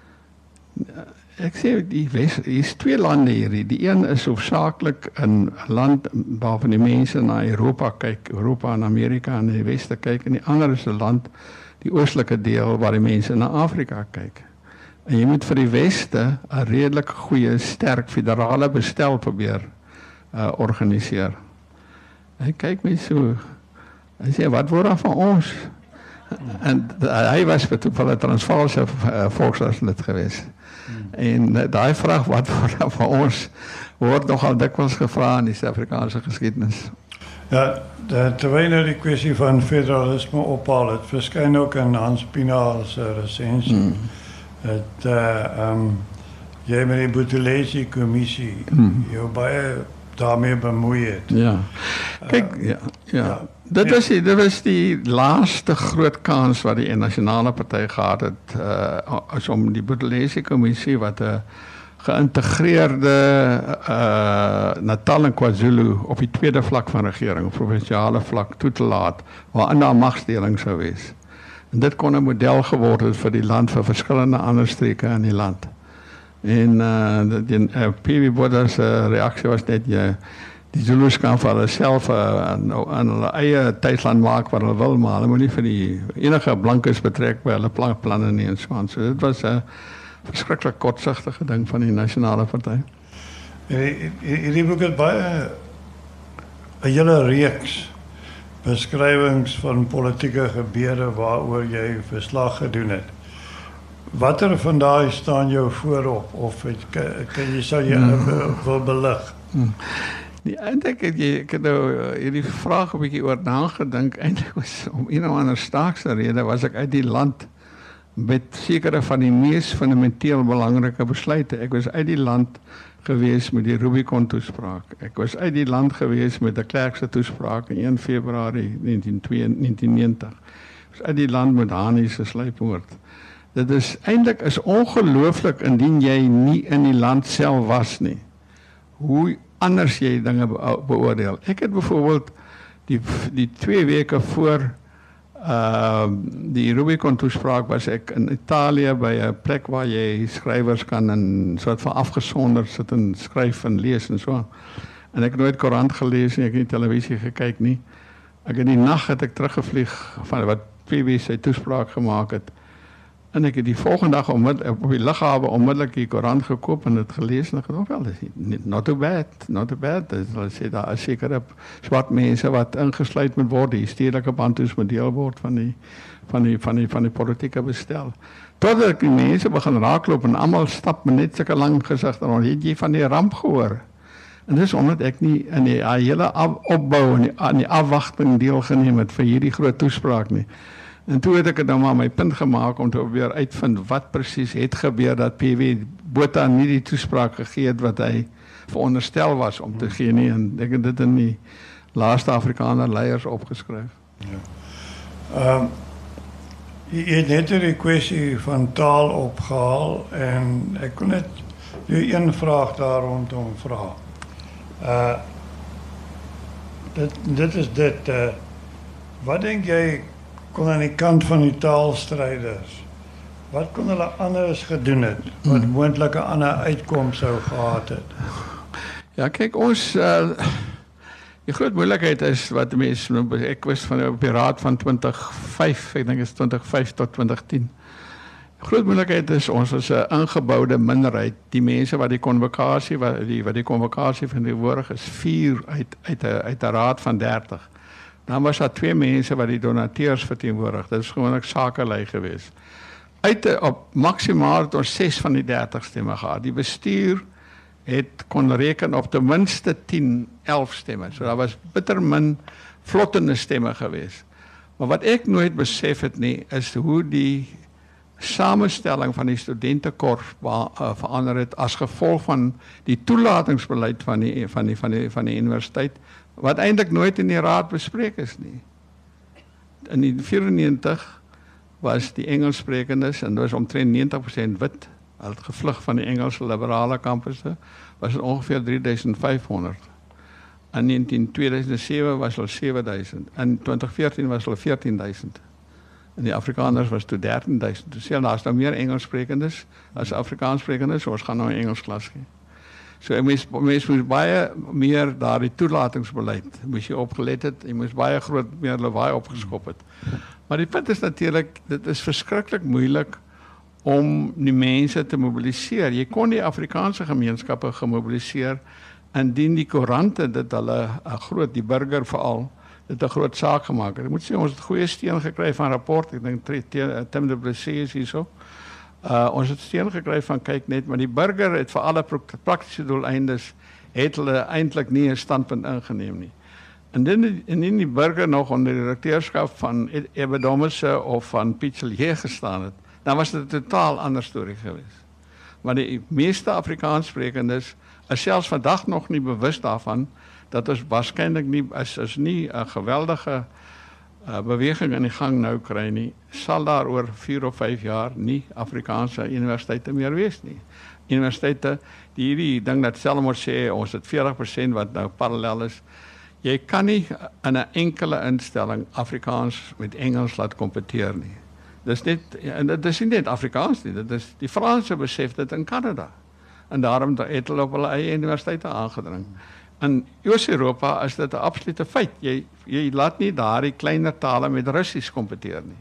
ek sê, die West, hier is twee lande hier. Die een is hoofsaaklik 'n land waarvan die mense na Europa kyk, Europa en Amerika en die Weste kyk, en die ander is 'n land, die oostelike deel, waar die mense na Afrika kyk. En jy moet vir die Weste 'n redelik goeie, sterk federale bestel probeer uh, organiseer. Hy kyk my so. Hy sê, wat word daar van ons? En hy was van 'n Transvaalse uh, volksraadslid geweest. Hmm. En uh, daai vraag, wat word daar van ons, word nogal dikwels gevra in die Suid-Afrikaanse geskiedenis. Ja, de, terwyl nou die kwessie van federalisme ophaal, het verskyn ook in Hans Pienaar se resensie. Hmm. Het, uh, um, jy met die Buthelezi kommissie, hmm. jou baie daarmee bemoei het. Ja, kyk, uh, ja, ja. ja. Dit was die, dit was die laaste groot kans wat die Nasionale Party gehad het, uh, as om die Buthelezi kommissie wat 'n geïntegreerde uh, Natal en KwaZulu op die tweede vlak van regering, op provinsiale vlak toe te laat, waarin daar magsdeling sou wees. En dit kon 'n model geword het vir die land, vir verskillende ander streke in die land. En uh, die uh, P W Botha se reaksie was net, jy, die Zulus kan vir hulle self aan uh, hulle eie tydsland maak wat hulle wil, maar hulle moet nie vir die enige blankes betrek by hulle plan, planne nie en so aan. So dit was 'n uh, verskriklik kortsigtige ding van die Nasionale Party. Hierdie boek het baie 'n hele reeks beskrywings van politieke gebeure waaroor jy verslag gedoen het. Watter van daai staan jou voorop, of het, kan, kan jy sal jy hmm. wil belig? Hmm. Nee, eintlik het jy ek het nou hierdie vraag 'n bietjie oor nagedink. Eintlik was om een of ander staakse rede was ek uit die land met sekere van die mees fundamenteel belangrike besluite. Ek was uit die land gewees met die Rubicon toespraak. Ek was uit die land gewees met die Klerk se toespraak in een Februarie negentien negentig. Ek was uit die land met Hani se sluipmoord. Dit is eintlik is ongelooflik indien jy nie in die land self was nie. Hoe anders jy dinge beoordeel. Ek het byvoorbeeld die die twee weke voor uh die Rubicon toespraak was ek in Italië by 'n plek waar jy skrywers kan in soort van afgesonder sit en skryf en lees en so. En ek het nooit koerant gelees nie, ek het nie televisie gekyk nie. Ek in die nag het ek teruggevlieg van wat P B sy toespraak gemaak het. En ek het die volgende dag onmiddellik op die lughawe onmiddellik die koerant gekoop en dit gelees en ek het wel, dis not too bad, not too bad. Hulle sê daar is sekere swart mense wat ingesluit moet word, die stedelike bantus moet deel word van die van die van die van die politieke bestel. Totdat ek die mense begin raakloop en almal stap met net sulke lang gesigte rond. Het jy van die ramp gehoor? En dis omdat ek nie in die hele opbou en die, aan die afwagting deelgeneem het vir hierdie groot toespraak nie. En toe het ek het nou maar my punt gemaak om te probeer uitvind wat presies het gebeur dat P W Botha nie die toespraak gegee het wat hy veronderstel was om te gee nie. En ek het dit in die laaste Afrikaner leiers opgeskryf. Ja. Um, jy het net die kwessie van taal opgehaal en ek kon net nu een vraag daar rondom vra. Uh, dit, dit is dit. Uh, wat denk jy kon aan die kant van die taalstrijders, wat kon hulle anders gedoen het, wat moontlik 'n ander uitkoms sou gehad het? Ja, kyk, ons, uh, die groot moeilikheid is, wat die mens, ek was van op die raad van twintig vyf, ek dink is twintig vyf tot twintig tien. Die groot moeilikheid is, ons is 'n ingebouwde minderheid, die mense wat die konvokasie, wat die, wat die konvokasie van die woord is, vier uit, uit, uit, uit 'n raad van dertig. Dan was daar twee mense wat die donateurs verteenwoordig. Dit is gewoonlik sakelei geweest. Uit de, op maximaal het ons ses van die dertig stemme gehad. Die bestuur het kon reken op ten minste tien, elf stemme. So daar was bitter min vlottende stemme geweest. Maar wat ek nooit besef het nie, is hoe die samenstelling van die studentenkorps uh, verander het as gevolg van die toelatingsbeleid van die, van die, van die, van die universiteit, wat eintlik nooit in die raad bespreek is nie. In die vyfennegentig was die Engelssprekendes, en dit was omtrent negentig persent wit, hulle het gevlug van die Engelse liberale kampusse, was het ongeveer drie duisend vyfhonderd. In twee duisend sewe was hulle sewe duisend. In twintig veertien was hulle veertien duisend. En die Afrikaners was toe dertien duisend. Dus ja, daar is nou meer Engelssprekendes as Afrikaanssprekendes, so ons gaan nou 'n Engels klas gee. So mens, mens moes baie meer daar die toelatingsbeleid, moes jy opgelet het, jy moes baie groot meer lawaai opgeskop het. Maar die punt is natuurlijk, dit is verskriklik moeilik om die mense te mobiliseer. Jy kon die Afrikaanse gemeenskappe gemobiliseer, indien die koerante dit hulle, a groot, die burger veral, dit 'n groot saak gemaak het. Ek moet sê, ons het goeie steun gekry van rapport, ek dink Tim de Plessis is hierso. Uh, ons het steun gekry van kyk net, maar die burger het vir alle praktische doeleindes, het hulle eintlik nie 'n standpunt ingeneem nie. En indien, indien die burger nog onder die direkteurskap van Ebbe Dommerse of van Piet Sillier gestaan het, dan was dit 'n totaal ander storie geweest. Maar die meeste Afrikaanssprekendes is selfs vandag nog nie bewus daarvan, dat ons waarskynlik nie, as, as nie 'n geweldige uh, beweging in die gang nou kry nie, sal daar oor vier of vyf jaar nie Afrikaanse universiteite meer wees nie. Universiteite, die hierdie ding dat Selmor sê, ons het veertig persent wat nou parallel is, jy kan nie in 'n enkele instelling Afrikaans met Engels laat kompeteer nie. Dis net, en dit is nie net Afrikaans nie, dit is die Franse besef dit in Kanada. En daarom het hulle op hulle eie universiteite aangedring. In Oos-Europa is dit 'n absolute feit. Jy, jy laat nie daardie kleiner tale met Russies kompeteer nie.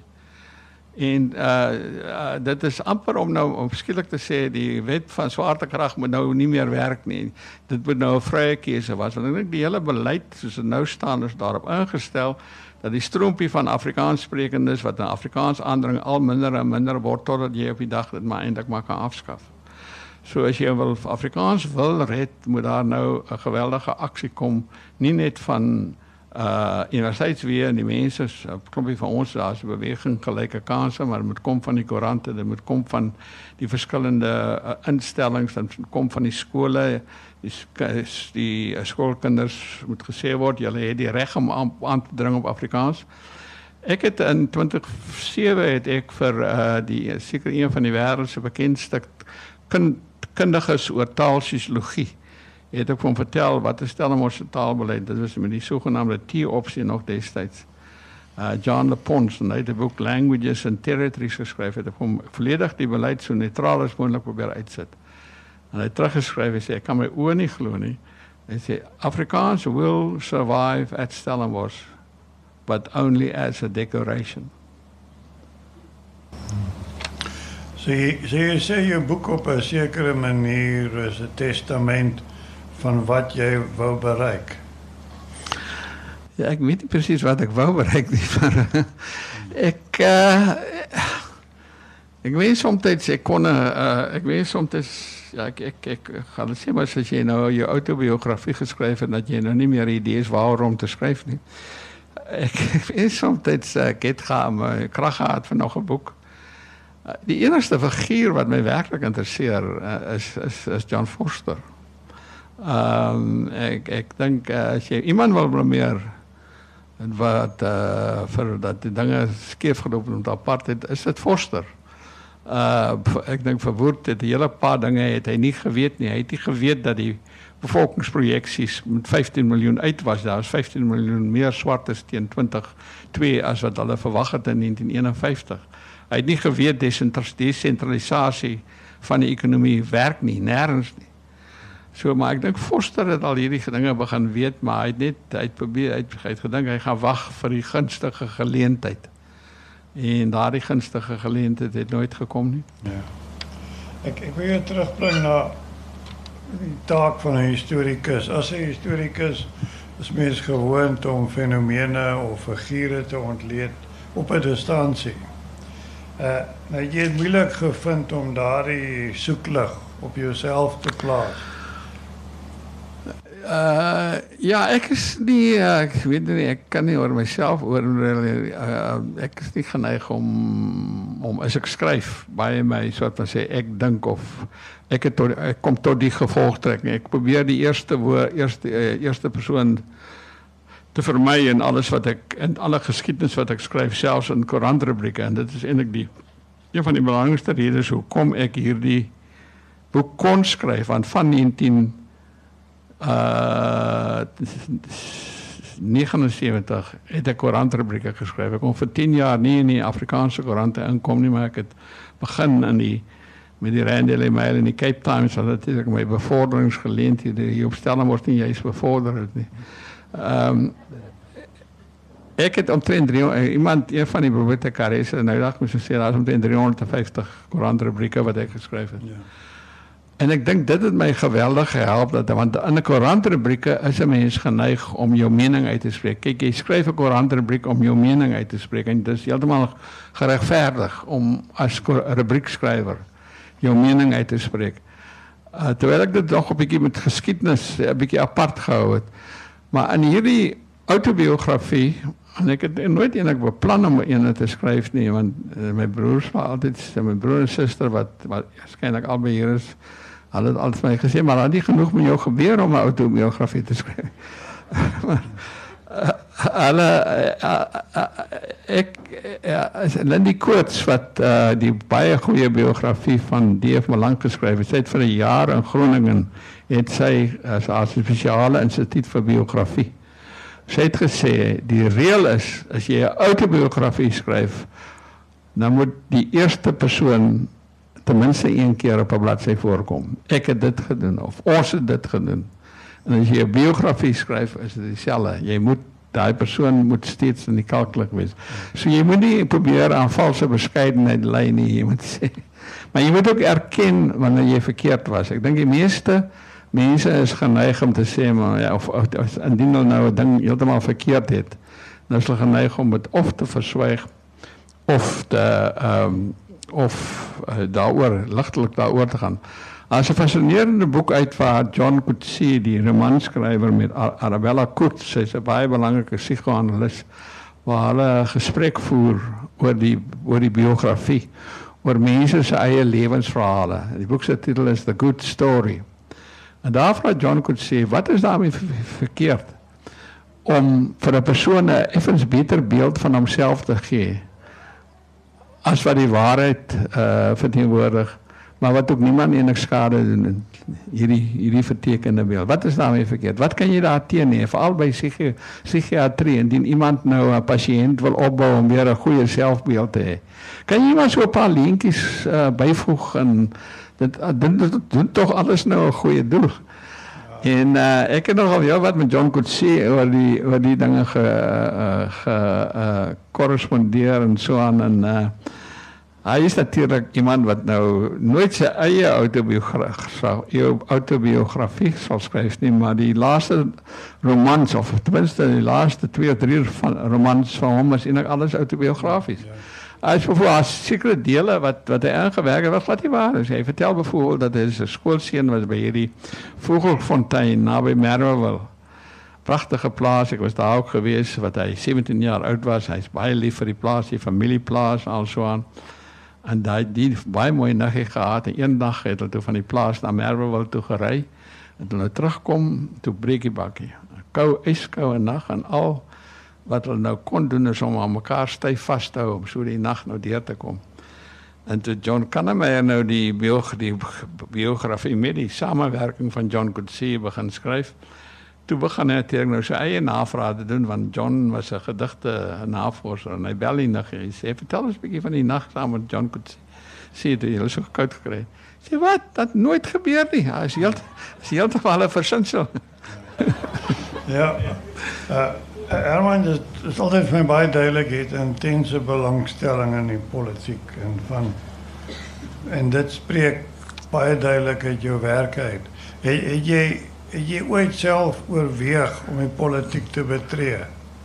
En uh, uh, dit is amper om nou om skielik te sê, die wet van swaartekrag moet nou nie meer werk nie. Dit moet nou 'n vrye keuse was. Want ek dink die hele beleid, soos dit nou staan, is daarop ingestel, dat die stroompie van Afrikaanssprekendes, wat in Afrikaans aandring, al minder en minder word, totdat jy op die dag dit maar eintlik maar kan afskaf. So as jy wil Afrikaans wil red, moet daar nou 'n geweldige aksie kom, nie net van uh universiteitsweë en die mense, 'n klompie van ons, daar is 'n beweging gelyke kansse, maar dit moet kom van die koerante, dit moet kom van die verskillende uh, instellings, dit moet kom van die skole, die, die uh, skoolkinders moet gesê word, julle het die reg om aan, aan te dring op Afrikaans. Ek het in twintig sewe het ek vir uh, die seker een van die wêreld se bekendste kind, kundiges oor taalsosiologie het ek vir hom vertel wat is Stellenbosch se taalbeleid. Dit was met die sogenaamde T-opsie nog destyds. Uh, John LePons, en hy het 'n boek Languages and Territories geskryf, het ek hom volledig die beleid so neutraal as moontlik probeer uitsit. En hy het teruggeskryf, hy sê, ek kan my oë nie glo nie. Hy sê, Afrikaans will survive at Stellenbosch, but only as a decoration. So jy, so jy sê jou boek op 'n sekere manier is 'n testament van wat jy wou bereik. Ja, ek weet nie presies wat ek wou bereik nie, maar ek uh, ek weet soms ek kon uh, ek weet soms ja ek ek ek gaan dit sê maar as jy nou jou autobiografie geskryf het dat jy nou nie meer idees waarom te skryf nie. Ek, ek weet soms ek het gaan my krag gehad vir nog 'n boek. Die enigste figuur wat my werklik interesseer uh, is is is John Vorster. Ehm um, ek ek dink uh, as jy iemand wil blameer en wat uh, vir dat die dinge skeef geloop het met apartheid, is dit Vorster. Uh, ek dink vir Woord het 'n hele paar dinge het hy nie geweet nie. Hy het nie geweet dat die bevolkingsprojeksies met vyftien miljoen uit was. Daar was vyftien miljoen meer swartes teen twintig twee as wat hulle verwag het in negentien eenenvyftig. Hy het nie geweet desentralisasie van die ekonomie werk nie, nêrens nie. So, maar ek dink Vorster het al hierdie dinge begin weet, maar hy het net, hy het probeer, hy het, hy het gedink, hy gaan wag vir die gunstige geleentheid. En daardie gunstige geleentheid het nooit gekom nie. Ja. Ek, ek wil jou terugbring na die taak van 'n historikus. As 'n historikus is mens gewoond om fenomene of figure te ontleed op 'n distansie. Uh, nou, jy het moeilik gevind om daardie soeklig op jouself te plaas. Uh, ja, ek is nie, uh, ek weet nie, ek kan nie oor myself oor, uh, ek is nie geneig om, om as ek skryf, baie my soort van sê, ek dink of, ek, het tot, ek kom tot die gevolgtrekking, ek probeer die eerste, woord, eerste, uh, eerste persoon te vermy in alles wat ek, in alle geskiedenis wat ek skryf, selfs in koerantrubrieke, en dit is eintlik die, een van die belangrikste redes, hoekom ek hierdie boek kon skryf, want van negentien Uh, negenensewentig het ek koerantrubrieke geskryf. Ek kon vir tien jaar nie in die Afrikaanse koerante inkom nie, maar ek het begin in die met die Rand Daily Mail en die Cape Times, wat natuurlik my bevorderingsgeleenthede hier op Stellenbosch nie juist bevorder het nie. Um, ek het omtrent iemand, een van die bibliotekaresse, nou dag moes ek sê, daar is omtrent driehonderdvyftig koerantrubrieke wat ek geskryf het. Ja. En ek dink dit het my geweldig gehelp, dat, want in 'n koerantrubrieke is 'n mens geneig om jou mening uit te spreek. Kyk, jy skryf 'n koerantrubriek om jou mening uit te spreek, en dit is heeltemal geregverdig om as rubriekskrywer jou mening uit te spreek. Uh, terwyl ek dit nog 'n bietjie met geskiedenis 'n bietjie apart gehou het. Maar in hierdie autobiografie, en ek het nooit eintlik beplan om een te skryf nie, want uh, my broers was altyd, my broer en suster wat, wat waarskynlik albei hier is, hulle het altyd my gesê, maar dat nie genoeg met jou gebeur om 'n autobiografie te skryf. Maar uh, hulle uh, uh, ek uh, Lindy Coates wat uh, die baie goeie biografie van D F Malan geskryf het, sy het vir 'n jaar in Groningen het sy as uh, spesiale instituut vir biografie. Sy het gesê, die reël is, as jy 'n autobiografie skryf, dan moet die eerste persoon ten minste een keer op 'n bladsy voorkom. Ek het dit gedoen, of ons het dit gedoen. En as jy 'n biografie skryf, is dit dieselfde. Jy moet, daai persoon moet steeds in die kalklik wees. So jy moet nie probeer aan valse beskeidenheid lei nie, jy moet sê. Maar jy moet ook erken wanneer jy verkeerd was. Ek dink die meeste mense is geneig om te sê, maar ja, of, of, of indien hulle nou 'n ding heeltemal verkeerd het, dan is hulle geneig om dit of te verswyg, of te, um, of uh, daaroor, ligtelik daaroor te gaan. As 'n fascinerende boek uit waar John Coetzee, die romanskrywer met Ar Arabella Coetzee, sy is 'n baie belangrike psigoanalis, waar hulle gesprek voer oor die, oor die biografie, oor mense se eie lewensverhale. Die boek se titel is The Good Story. En daar vra John Coetzee, wat is daarmee verkeerd om vir 'n persoon 'n effens beter beeld van homself te gee as wat die waarheid uh, verteenwoordig, maar wat ook niemand enig skade doen in hierdie hierdie vertekende beeld. Wat is daarmee verkeerd? Wat kan jy daar teen hê? Veral by psigi psigiatrie indien iemand nou 'n pasiënt wil opbou om weer 'n goeie selfbeeld te hê. Kan jy maar so 'n paar lientjies uh, byvoeg en dit dit doen tog alles nou 'n goeie doel. Ja. En uh, ek het nogal heel wat met John Coetzee oor die oor die dinge ge uh, ge uh, korrespondeer en so aan en uh, hy is natuurlijk iemand wat nou nooit sy eie autobiografie, autobiografie sal skryf nie, maar die laaste romans, of tenminste die laaste twee of drie van romans van hom is eintlik alles autobiografies. Ja. Hy is bijvoorbeeld sekere dele wat, wat hy aangewerkt het, wat nie waar is. Hy vertel bijvoorbeeld dat hy sy skoolseun was by hierdie Vogelfontein, naby Merweville. Pragtige plaas, ek was daar ook gewees, wat hy sewentien jaar oud was. Hy is baie lief vir die plaas, die familieplaas, al so aan. En hy het die baie mooi naggie gehad, en een dag het hy toe van die plaas na Merweville toe gery, en toe hy terugkom, toe breek die bakkie. Kou, ijskoue nag, en al wat hulle nou kon doen is om aan mekaar styf vast te hou, om so die nag nou deur te kom. En toe John Kannemeyer nou die, biog die biografie met die samenwerking van John Coetzee begin skryf, toe begin hy natuurlijk nou sy eie navraag te doen, want John was 'n gedigte navorser, en hy bel die nag, hy sê, vertel ons 'n bietjie van die nag saam met John Coetzee. Sê, toe jy so koud gekry. Sê, wat? Dat nooit gebeur nie. Hy is heel, is heeltemal 'n versinsel. Ja, uh, Herman, het is altyd vir my baie duidelik, het intense belangstelling in die politiek, en van, en dit spreek baie duidelik uit jou werk uit. Het, het jy Het jy ooit self oorweeg om die politiek te betree?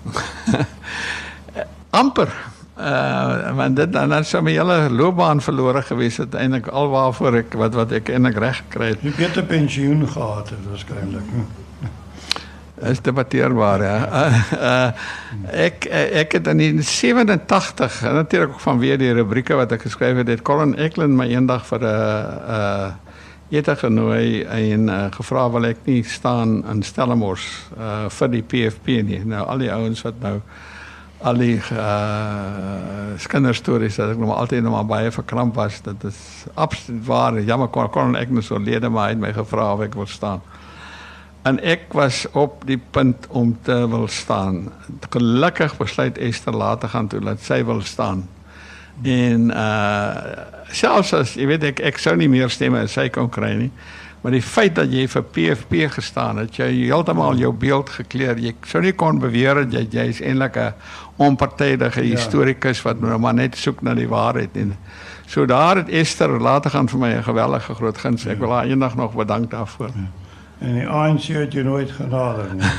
Amper. Uh, want dit dan sou my hele loopbaan verlore gewees het, eintlik alwaarvoor ek wat wat ek eintlik reg gekry het. Jy het 'n pensioen gehad het waarskynlik. Is debatteerbaar, ja. Uh, uh, ek ek het in sewenentagtig, natuurlik ook vanweer die rubrieke wat ek geskryf het, het Colin Eklund my eendag vir 'n uh, uh, ete genooi en uh, gevra wil ek nie staan in Stellenbosch uh, vir die P F P nie. Nou al die ouens wat nou al die uh, skinderstories dat ek nog maar altyd nog maar baie verkramp was, dit is absoluut waar. Jammer kon, kon ek nie so lede, maar hy het my gevra of ek wil staan. En ek was op die punt om te wil staan. Gelukkig besluit Esther later gaan toe dat sy wil staan. En uh, selfs as, jy weet, ek, ek sou nie meer stemme as sy kon kry nie, maar die feit dat jy vir P F P gestaan het, jy heeltemal jou beeld gekleer, jy sou nie kon beweer dat jy, jy is eintlik 'n onpartydige ja. historikus wat nou maar net soek na die waarheid. En so daar het Esther later gaan vir my 'n geweldige groot guns. Ek wil haar eendag nog bedank daarvoor. Ja. En die A N C het jy nooit genader nie.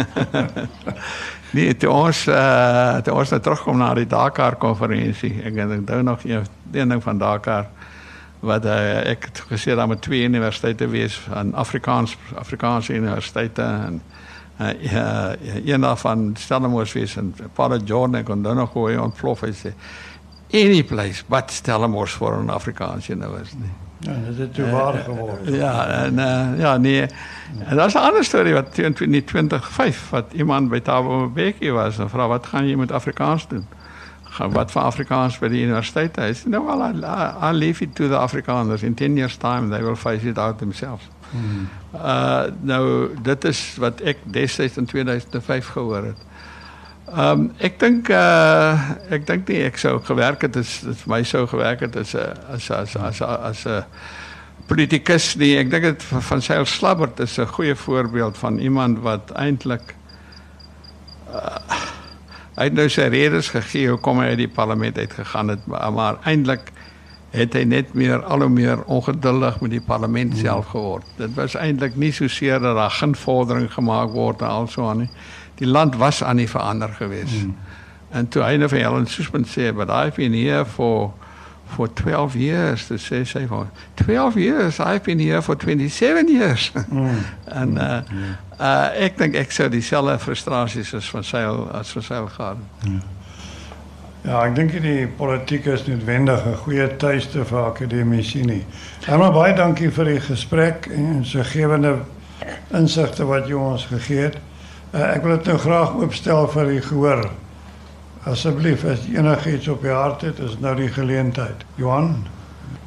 Nee, toe ons, uh, toe ons nou terugkom na die Dakar-konferensie, ek onthou nog een ding van Dakar, wat uh, ek het gesê daar met twee universiteite wees, aan Afrikaans, Afrikaanse universiteite, en uh, uh, een daarvan Stellenbosch wees, en Paul Jordan, ek onthou nog hoe hy ontplof, hy sê, any place but Stellenbosch voor een Afrikaanse universiteit. Ja, dit het toe waar geword. Uh, ja, en uh, ja, nee. En dat is 'n ander storie wat in twintig vyf wat iemand by Thabo Mbeki was en vra wat gaan jy met Afrikaans doen? Gaan wat van Afrikaans by die universiteit? Hy sê nou well, I, I leave it to the Afrikaners in ten years time they will face it out themselves. Hmm. Uh, nou dit is wat ek destyds in tweeduisend vyf gehoor het. Um, ek dink uh, ek dink nie ek sou gewerk het as vir my sou gewerk het as 'n as as as as 'n politikus nie. Ek dink dit van Seil Slabbert is 'n goeie voorbeeld van iemand wat eintlik uh, hy het nou sy redes gegee hoekom hy uit die parlement uitgegaan het, maar, maar eintlik het hy net meer al hoe meer ongeduldig met die parlement hmm. self geword. Dit was eintlik nie so seer dat daar geen vordering gemaak word en al so aan nie. Die land was aan die verander geweest. Mm. En toe hy nou van Helen Suzman sê, but I've been here for for twelve years, to say, say for twelve years, I've been here for twenty-seven years. Mm. en uh, mm. uh, ek dink ek sou dieselfde frustrasies as van Seil as van Seil gehad. Ja. Ja, ek dink die politiek is noodwendig 'n goeie tuiste vir akademici nie. Maar baie dankie vir die gesprek en so gewende insigte wat jy ons gegee het. Uh, ek wil dit nou graag oopstel vir die gehoor. Asseblief, as enigiets op jou hart het, is nou die geleentheid. Johan?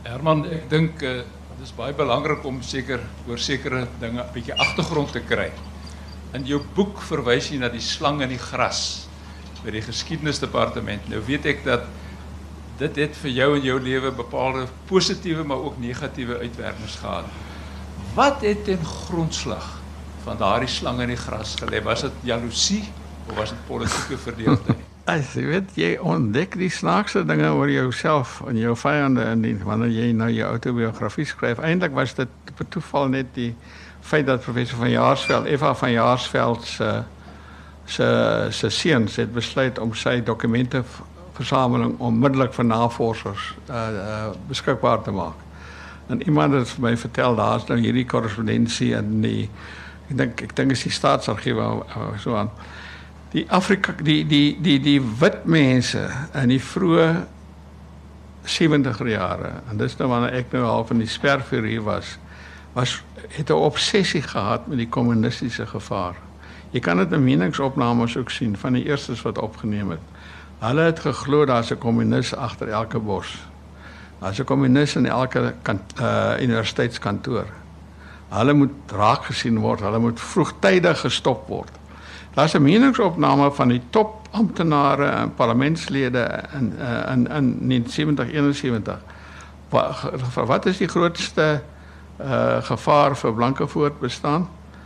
Herman, ek dink uh, dit is baie belangrik om seker oor sekere dinge 'n bietjie agtergrond te kry. In jou boek verwys jy na die slang in die gras by die geskiedenisdepartement. Nou weet ek dat dit het vir jou in jou lewe bepaalde positiewe maar ook negatiewe uitwerkings gehad. Wat het ten grondslag van daardie slang in die gras gelê? Was dit jaloesie of was dit politieke verdeeldheid? As jy weet, jy ontdek die snaakse dinge oor jouself en jou vyande in die, wanneer jy nou jou autobiografie skryf. Eintlik was dit per toeval net die feit dat professor van Jaarsveld, Eva van Jaarsveld se se se seuns het besluit om sy dokumenteversameling onmiddellik vir navorsers uh, uh, beskikbaar te maak. En iemand het vir my vertel, daar's nou hierdie korrespondensie in die ek dink ek dink is die staatsargiewe so aan. Die Afrika die die die die wit mense in die vroeë sewentiger jare, en dis nou wanneer ek nou al van die spervuur hier was, was het 'n obsessie gehad met die kommunistiese gevaar. Jy kan dit in meningsopnames ook sien van die eerstes wat opgeneem het. Hulle het geglo daar's 'n kommunis agter elke bos. Daar's 'n kommunis in elke kant, uh, universiteitskantoor. Hulle moet raak gesien word, hulle moet vroegtydig gestop word. Daar's 'n meningsopname van die top amptenare en parlementslede in uh, in in negentien sewentig eenensewentig. Wat, wat is die grootste uh, gevaar vir blanke voortbestaan?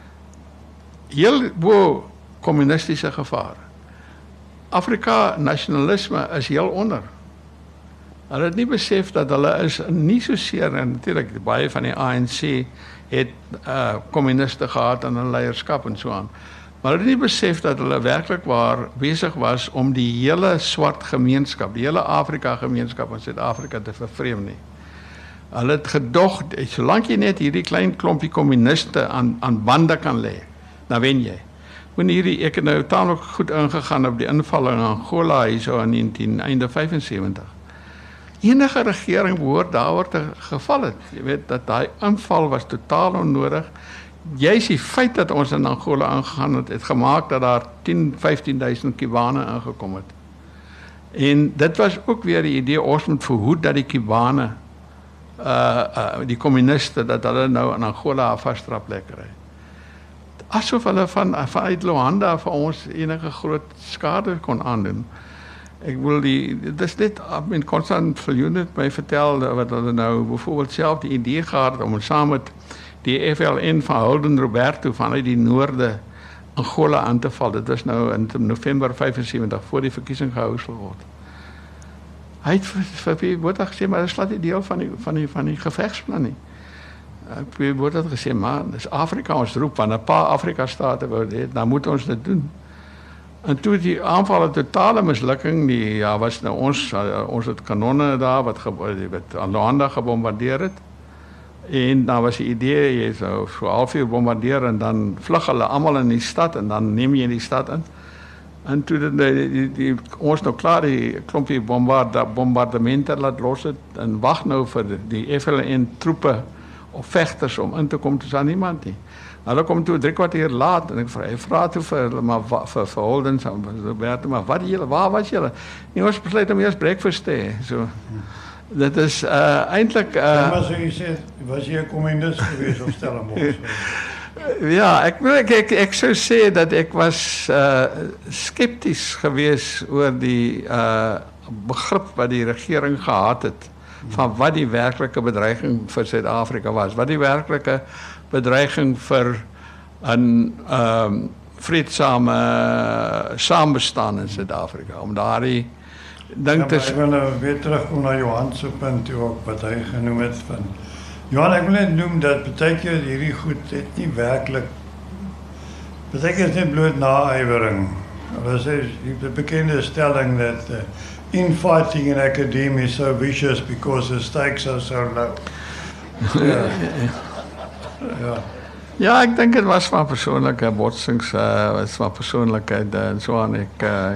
Heel bo kommunistiese gevaar. Afrika nasionalisme is heel onder. Hulle het nie besef dat hulle is nie so seer, en natuurlik baie van die A N C het uh, kommuniste gehad aan hulle leierskap en so aan. Maar hulle het nie besef dat hulle werklik waar besig was om die hele swart gemeenskap, die hele Afrika gemeenskap in Suid-Afrika te vervreem nie. Hulle het gedog, solank jy net hierdie klein klompie kommuniste aan aan bande kan lê, dan wen jy. When hierdie ek het nou taamlik goed ingegaan op die inval in Angola hier so in negentien einde vyfensewentig. Enige regering behoort daaroor te geval het. Jy weet dat daai aanval was totaal onnodig. Juist die feit dat ons in Angola aangegaan het, het gemaak dat daar tien, vyftien duisend Kubane ingekom het. En dit was ook weer die idee, ons moet verhoed dat die Kubane, uh, uh, die communiste, dat hulle nou in Angola 'n vastrap kry. Asof hulle van, vanuit Luanda vir ons enige groot skade kon aandoen. Ek wil die, dit is net, in Constant Viljoen het my vertel, wat hulle nou bijvoorbeeld self die idee gehad om saam met die F L N van Holden Roberto vanuit die noorde Angola aan te val. Dit was nou in November vyfensewentig voor die verkiesing gehou sal word. Hy het vir P. Botha gesê, maar dit slaat nie deel van die, van die, van die gevegsplan nie. P. Botha het gesê, maar dis Afrika ons roep, want 'n paar Afrika state wou dit, dan moet ons dit doen. En toe die aanval 'n totale mislukking, die ja was nou ons ons het kanonne daar wat wat aan Luanda gebombardeer het. En dan was die idee, jy sou so half uur bombardeer en dan vlug hulle almal in die stad en dan neem jy die stad in. En toe die, die, die, die, ons nou klaar die klompie bombard, bombardemente laat los het en wag nou vir die F L N troepe of vegters om in te kom, toe sal niemand nie. Hulle kom toe drie kwartier laat en ek vra, ek vra toe vir hulle, maar vir, vir Holden, Roberto, maar wat julle, waar was julle? Nee, ons besluit om eers breakfast te hê. So, dit is uh, eintlik... Uh, ja, maar so jy sê, was jy 'n kommunist geweest of Stellenbosch? Ja, ek, ek, ek, ek sou sê dat ek was uh, skepties geweest oor die uh, begrip wat die regering gehad het van wat die werklike bedreiging vir Suid-Afrika was, wat die werklike bedreiging vir 'n um, vreedsame uh, saambestaan in Suid-Afrika, om daardie ding ja, te... Ek wil nou weer terugkom na Johan se punt ook, wat hy genoem het van... Johan, ek wil net noem dat baie keer hierdie goed het nie werklik... Baie keer is net bloot naaiwering. Hulle sê, die bekende stelling dat uh, infighting in academia is so vicious because the stakes are so low. Ja. Ja. Ja, ek dink dit was van persoonlike botsings, uh, was van persoonlikheid en so aan. Ek, uh,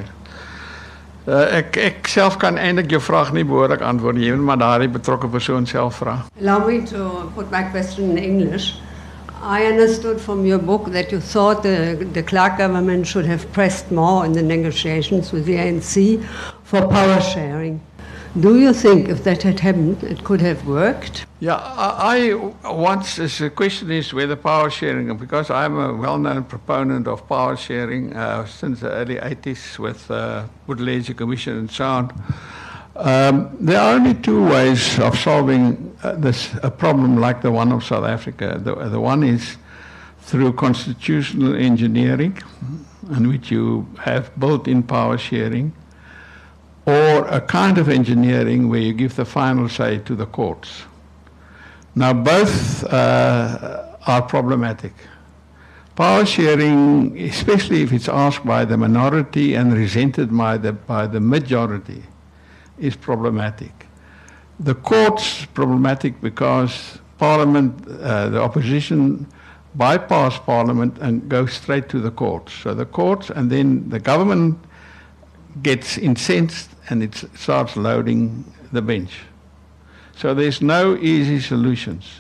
uh, ek, ek self kan eintlik jou vraag nie behoorlik antwoord, jy moet maar daardie betrokke persoon self vra. Allow me to put my question in English. I understood from your book that you thought the, the Clark government should have pressed more in the negotiations with the A N C for power sharing. Do you think if that had happened, it could have worked? Yeah, I, I once, the question is whether power sharing, because I'm a well-known proponent of power sharing uh, since the early eighties with uh, Woodley Commission and so on. Um, there are only two ways of solving uh, this a problem like the one of South Africa. The, the one is through constitutional engineering, in which you have built-in power sharing, or a kind of engineering where you give the final say to the courts. Now, both uh, are problematic. Power sharing, especially if it's asked by the minority and resented by the, by the majority, is problematic. The courts problematic because Parliament, uh, the opposition bypass Parliament and go straight to the courts. So the courts and then the government gets incensed and it starts loading the bench. So there's no easy solutions.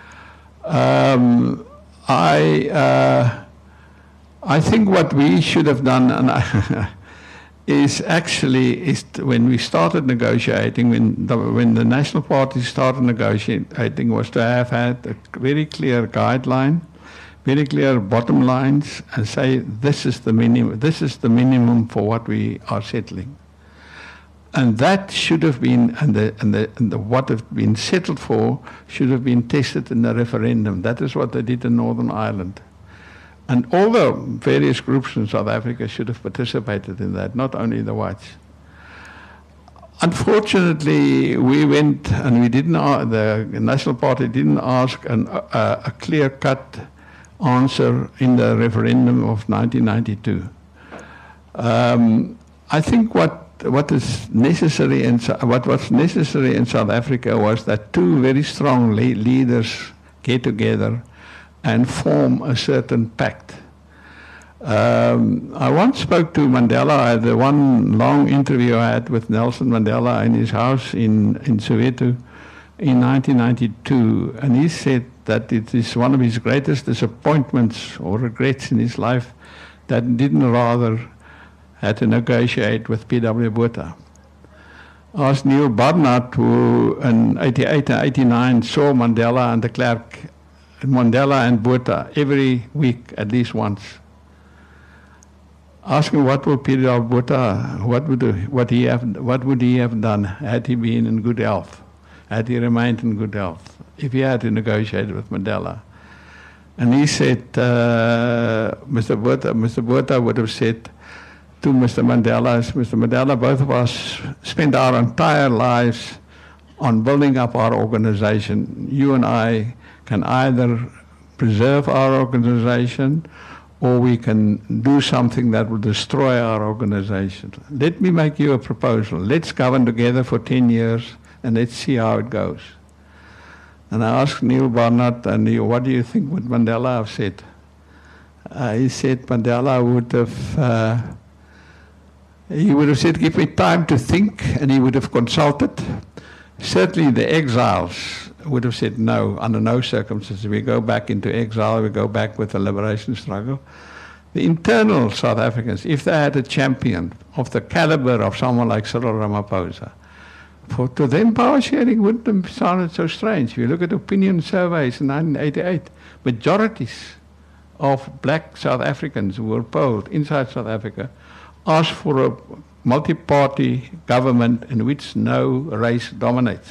Um, I uh, I think what we should have done and I is actually is when we started negotiating, when the, when the National Party started negotiating, was to have had a very clear guideline, very clear bottom lines, and say this is the minimum. This is the minimum for what we are settling. And that should have been, and, the, and, the, and the, what had been settled for should have been tested in the referendum. That is what they did in Northern Ireland. And all the various groups in South Africa should have participated in that, not only the whites. Unfortunately, we went and we didn't, the National Party didn't ask an, a, a clear-cut answer in the referendum of nineteen ninety-two. Um, I think what What is necessary in what was necessary in South Africa was that two very strong le leaders get together and form a certain pact. Um, I once spoke to Mandela. I had the one long interview I had with Nelson Mandela in his house in in Soweto in nineteen ninety-two, and he said that it is one of his greatest disappointments or regrets in his life that he didn't rather had to negotiate with P W Botha. I asked Neil Barnard, who in eighty-eight and eighty-nine saw Mandela and de Klerk, Mandela and Botha every week at least once. Ask him what would P W Botha, what would what he have, what would he have done had he been in good health, had he remained in good health, if he had to negotiate with Mandela. And he said, uh, Mister Botha, Mister Botha would have said to Mister Mandela, Mister Mandela, both of us spent our entire lives on building up our organization. You and I can either preserve our organization or we can do something that will destroy our organization. Let me make you a proposal. Let's govern together for ten years and let's see how it goes. And I asked Neil Barnard, and he, what do you think would Mandela have said? Uh, he said Mandela would have uh, He would have said, give me time to think, and he would have consulted. Certainly the exiles would have said no, under no circumstances. We go back into exile, we go back with the liberation struggle. The internal South Africans, if they had a champion of the caliber of someone like Cyril Ramaphosa, for, to them power sharing wouldn't have sounded so strange. If you look at opinion surveys in nineteen eighty-eight, majorities of black South Africans who were polled inside South Africa asked for a multi-party government in which no race dominates.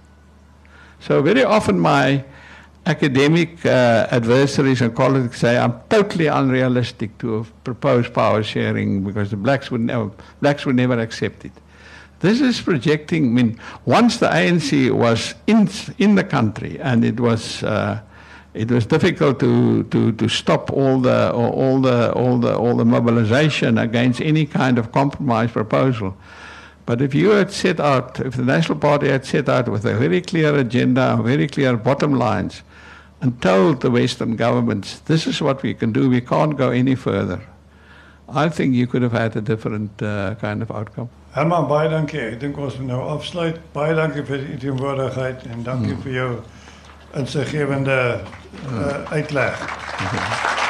So very often my academic uh, adversaries and colleagues say I'm totally unrealistic to propose power sharing because the blacks would never, blacks would never accept it. This is projecting, I mean, once the A N C was in, in the country and it was uh, It was difficult to, to, to stop all the, all, the, all, the, all the mobilization against any kind of compromise proposal. But if you had set out, if the National Party had set out with a very clear agenda, very clear bottom lines, and told the Western governments, this is what we can do, we can't go any further, I think you could have had a different uh, kind of outcome. Herman, baie dankie. Ek dink ons moet nou afsluit. Baie dankie vir die teenwoordigheid en dankie hmm. vir jou insiggewende uh, uitleg. Okay.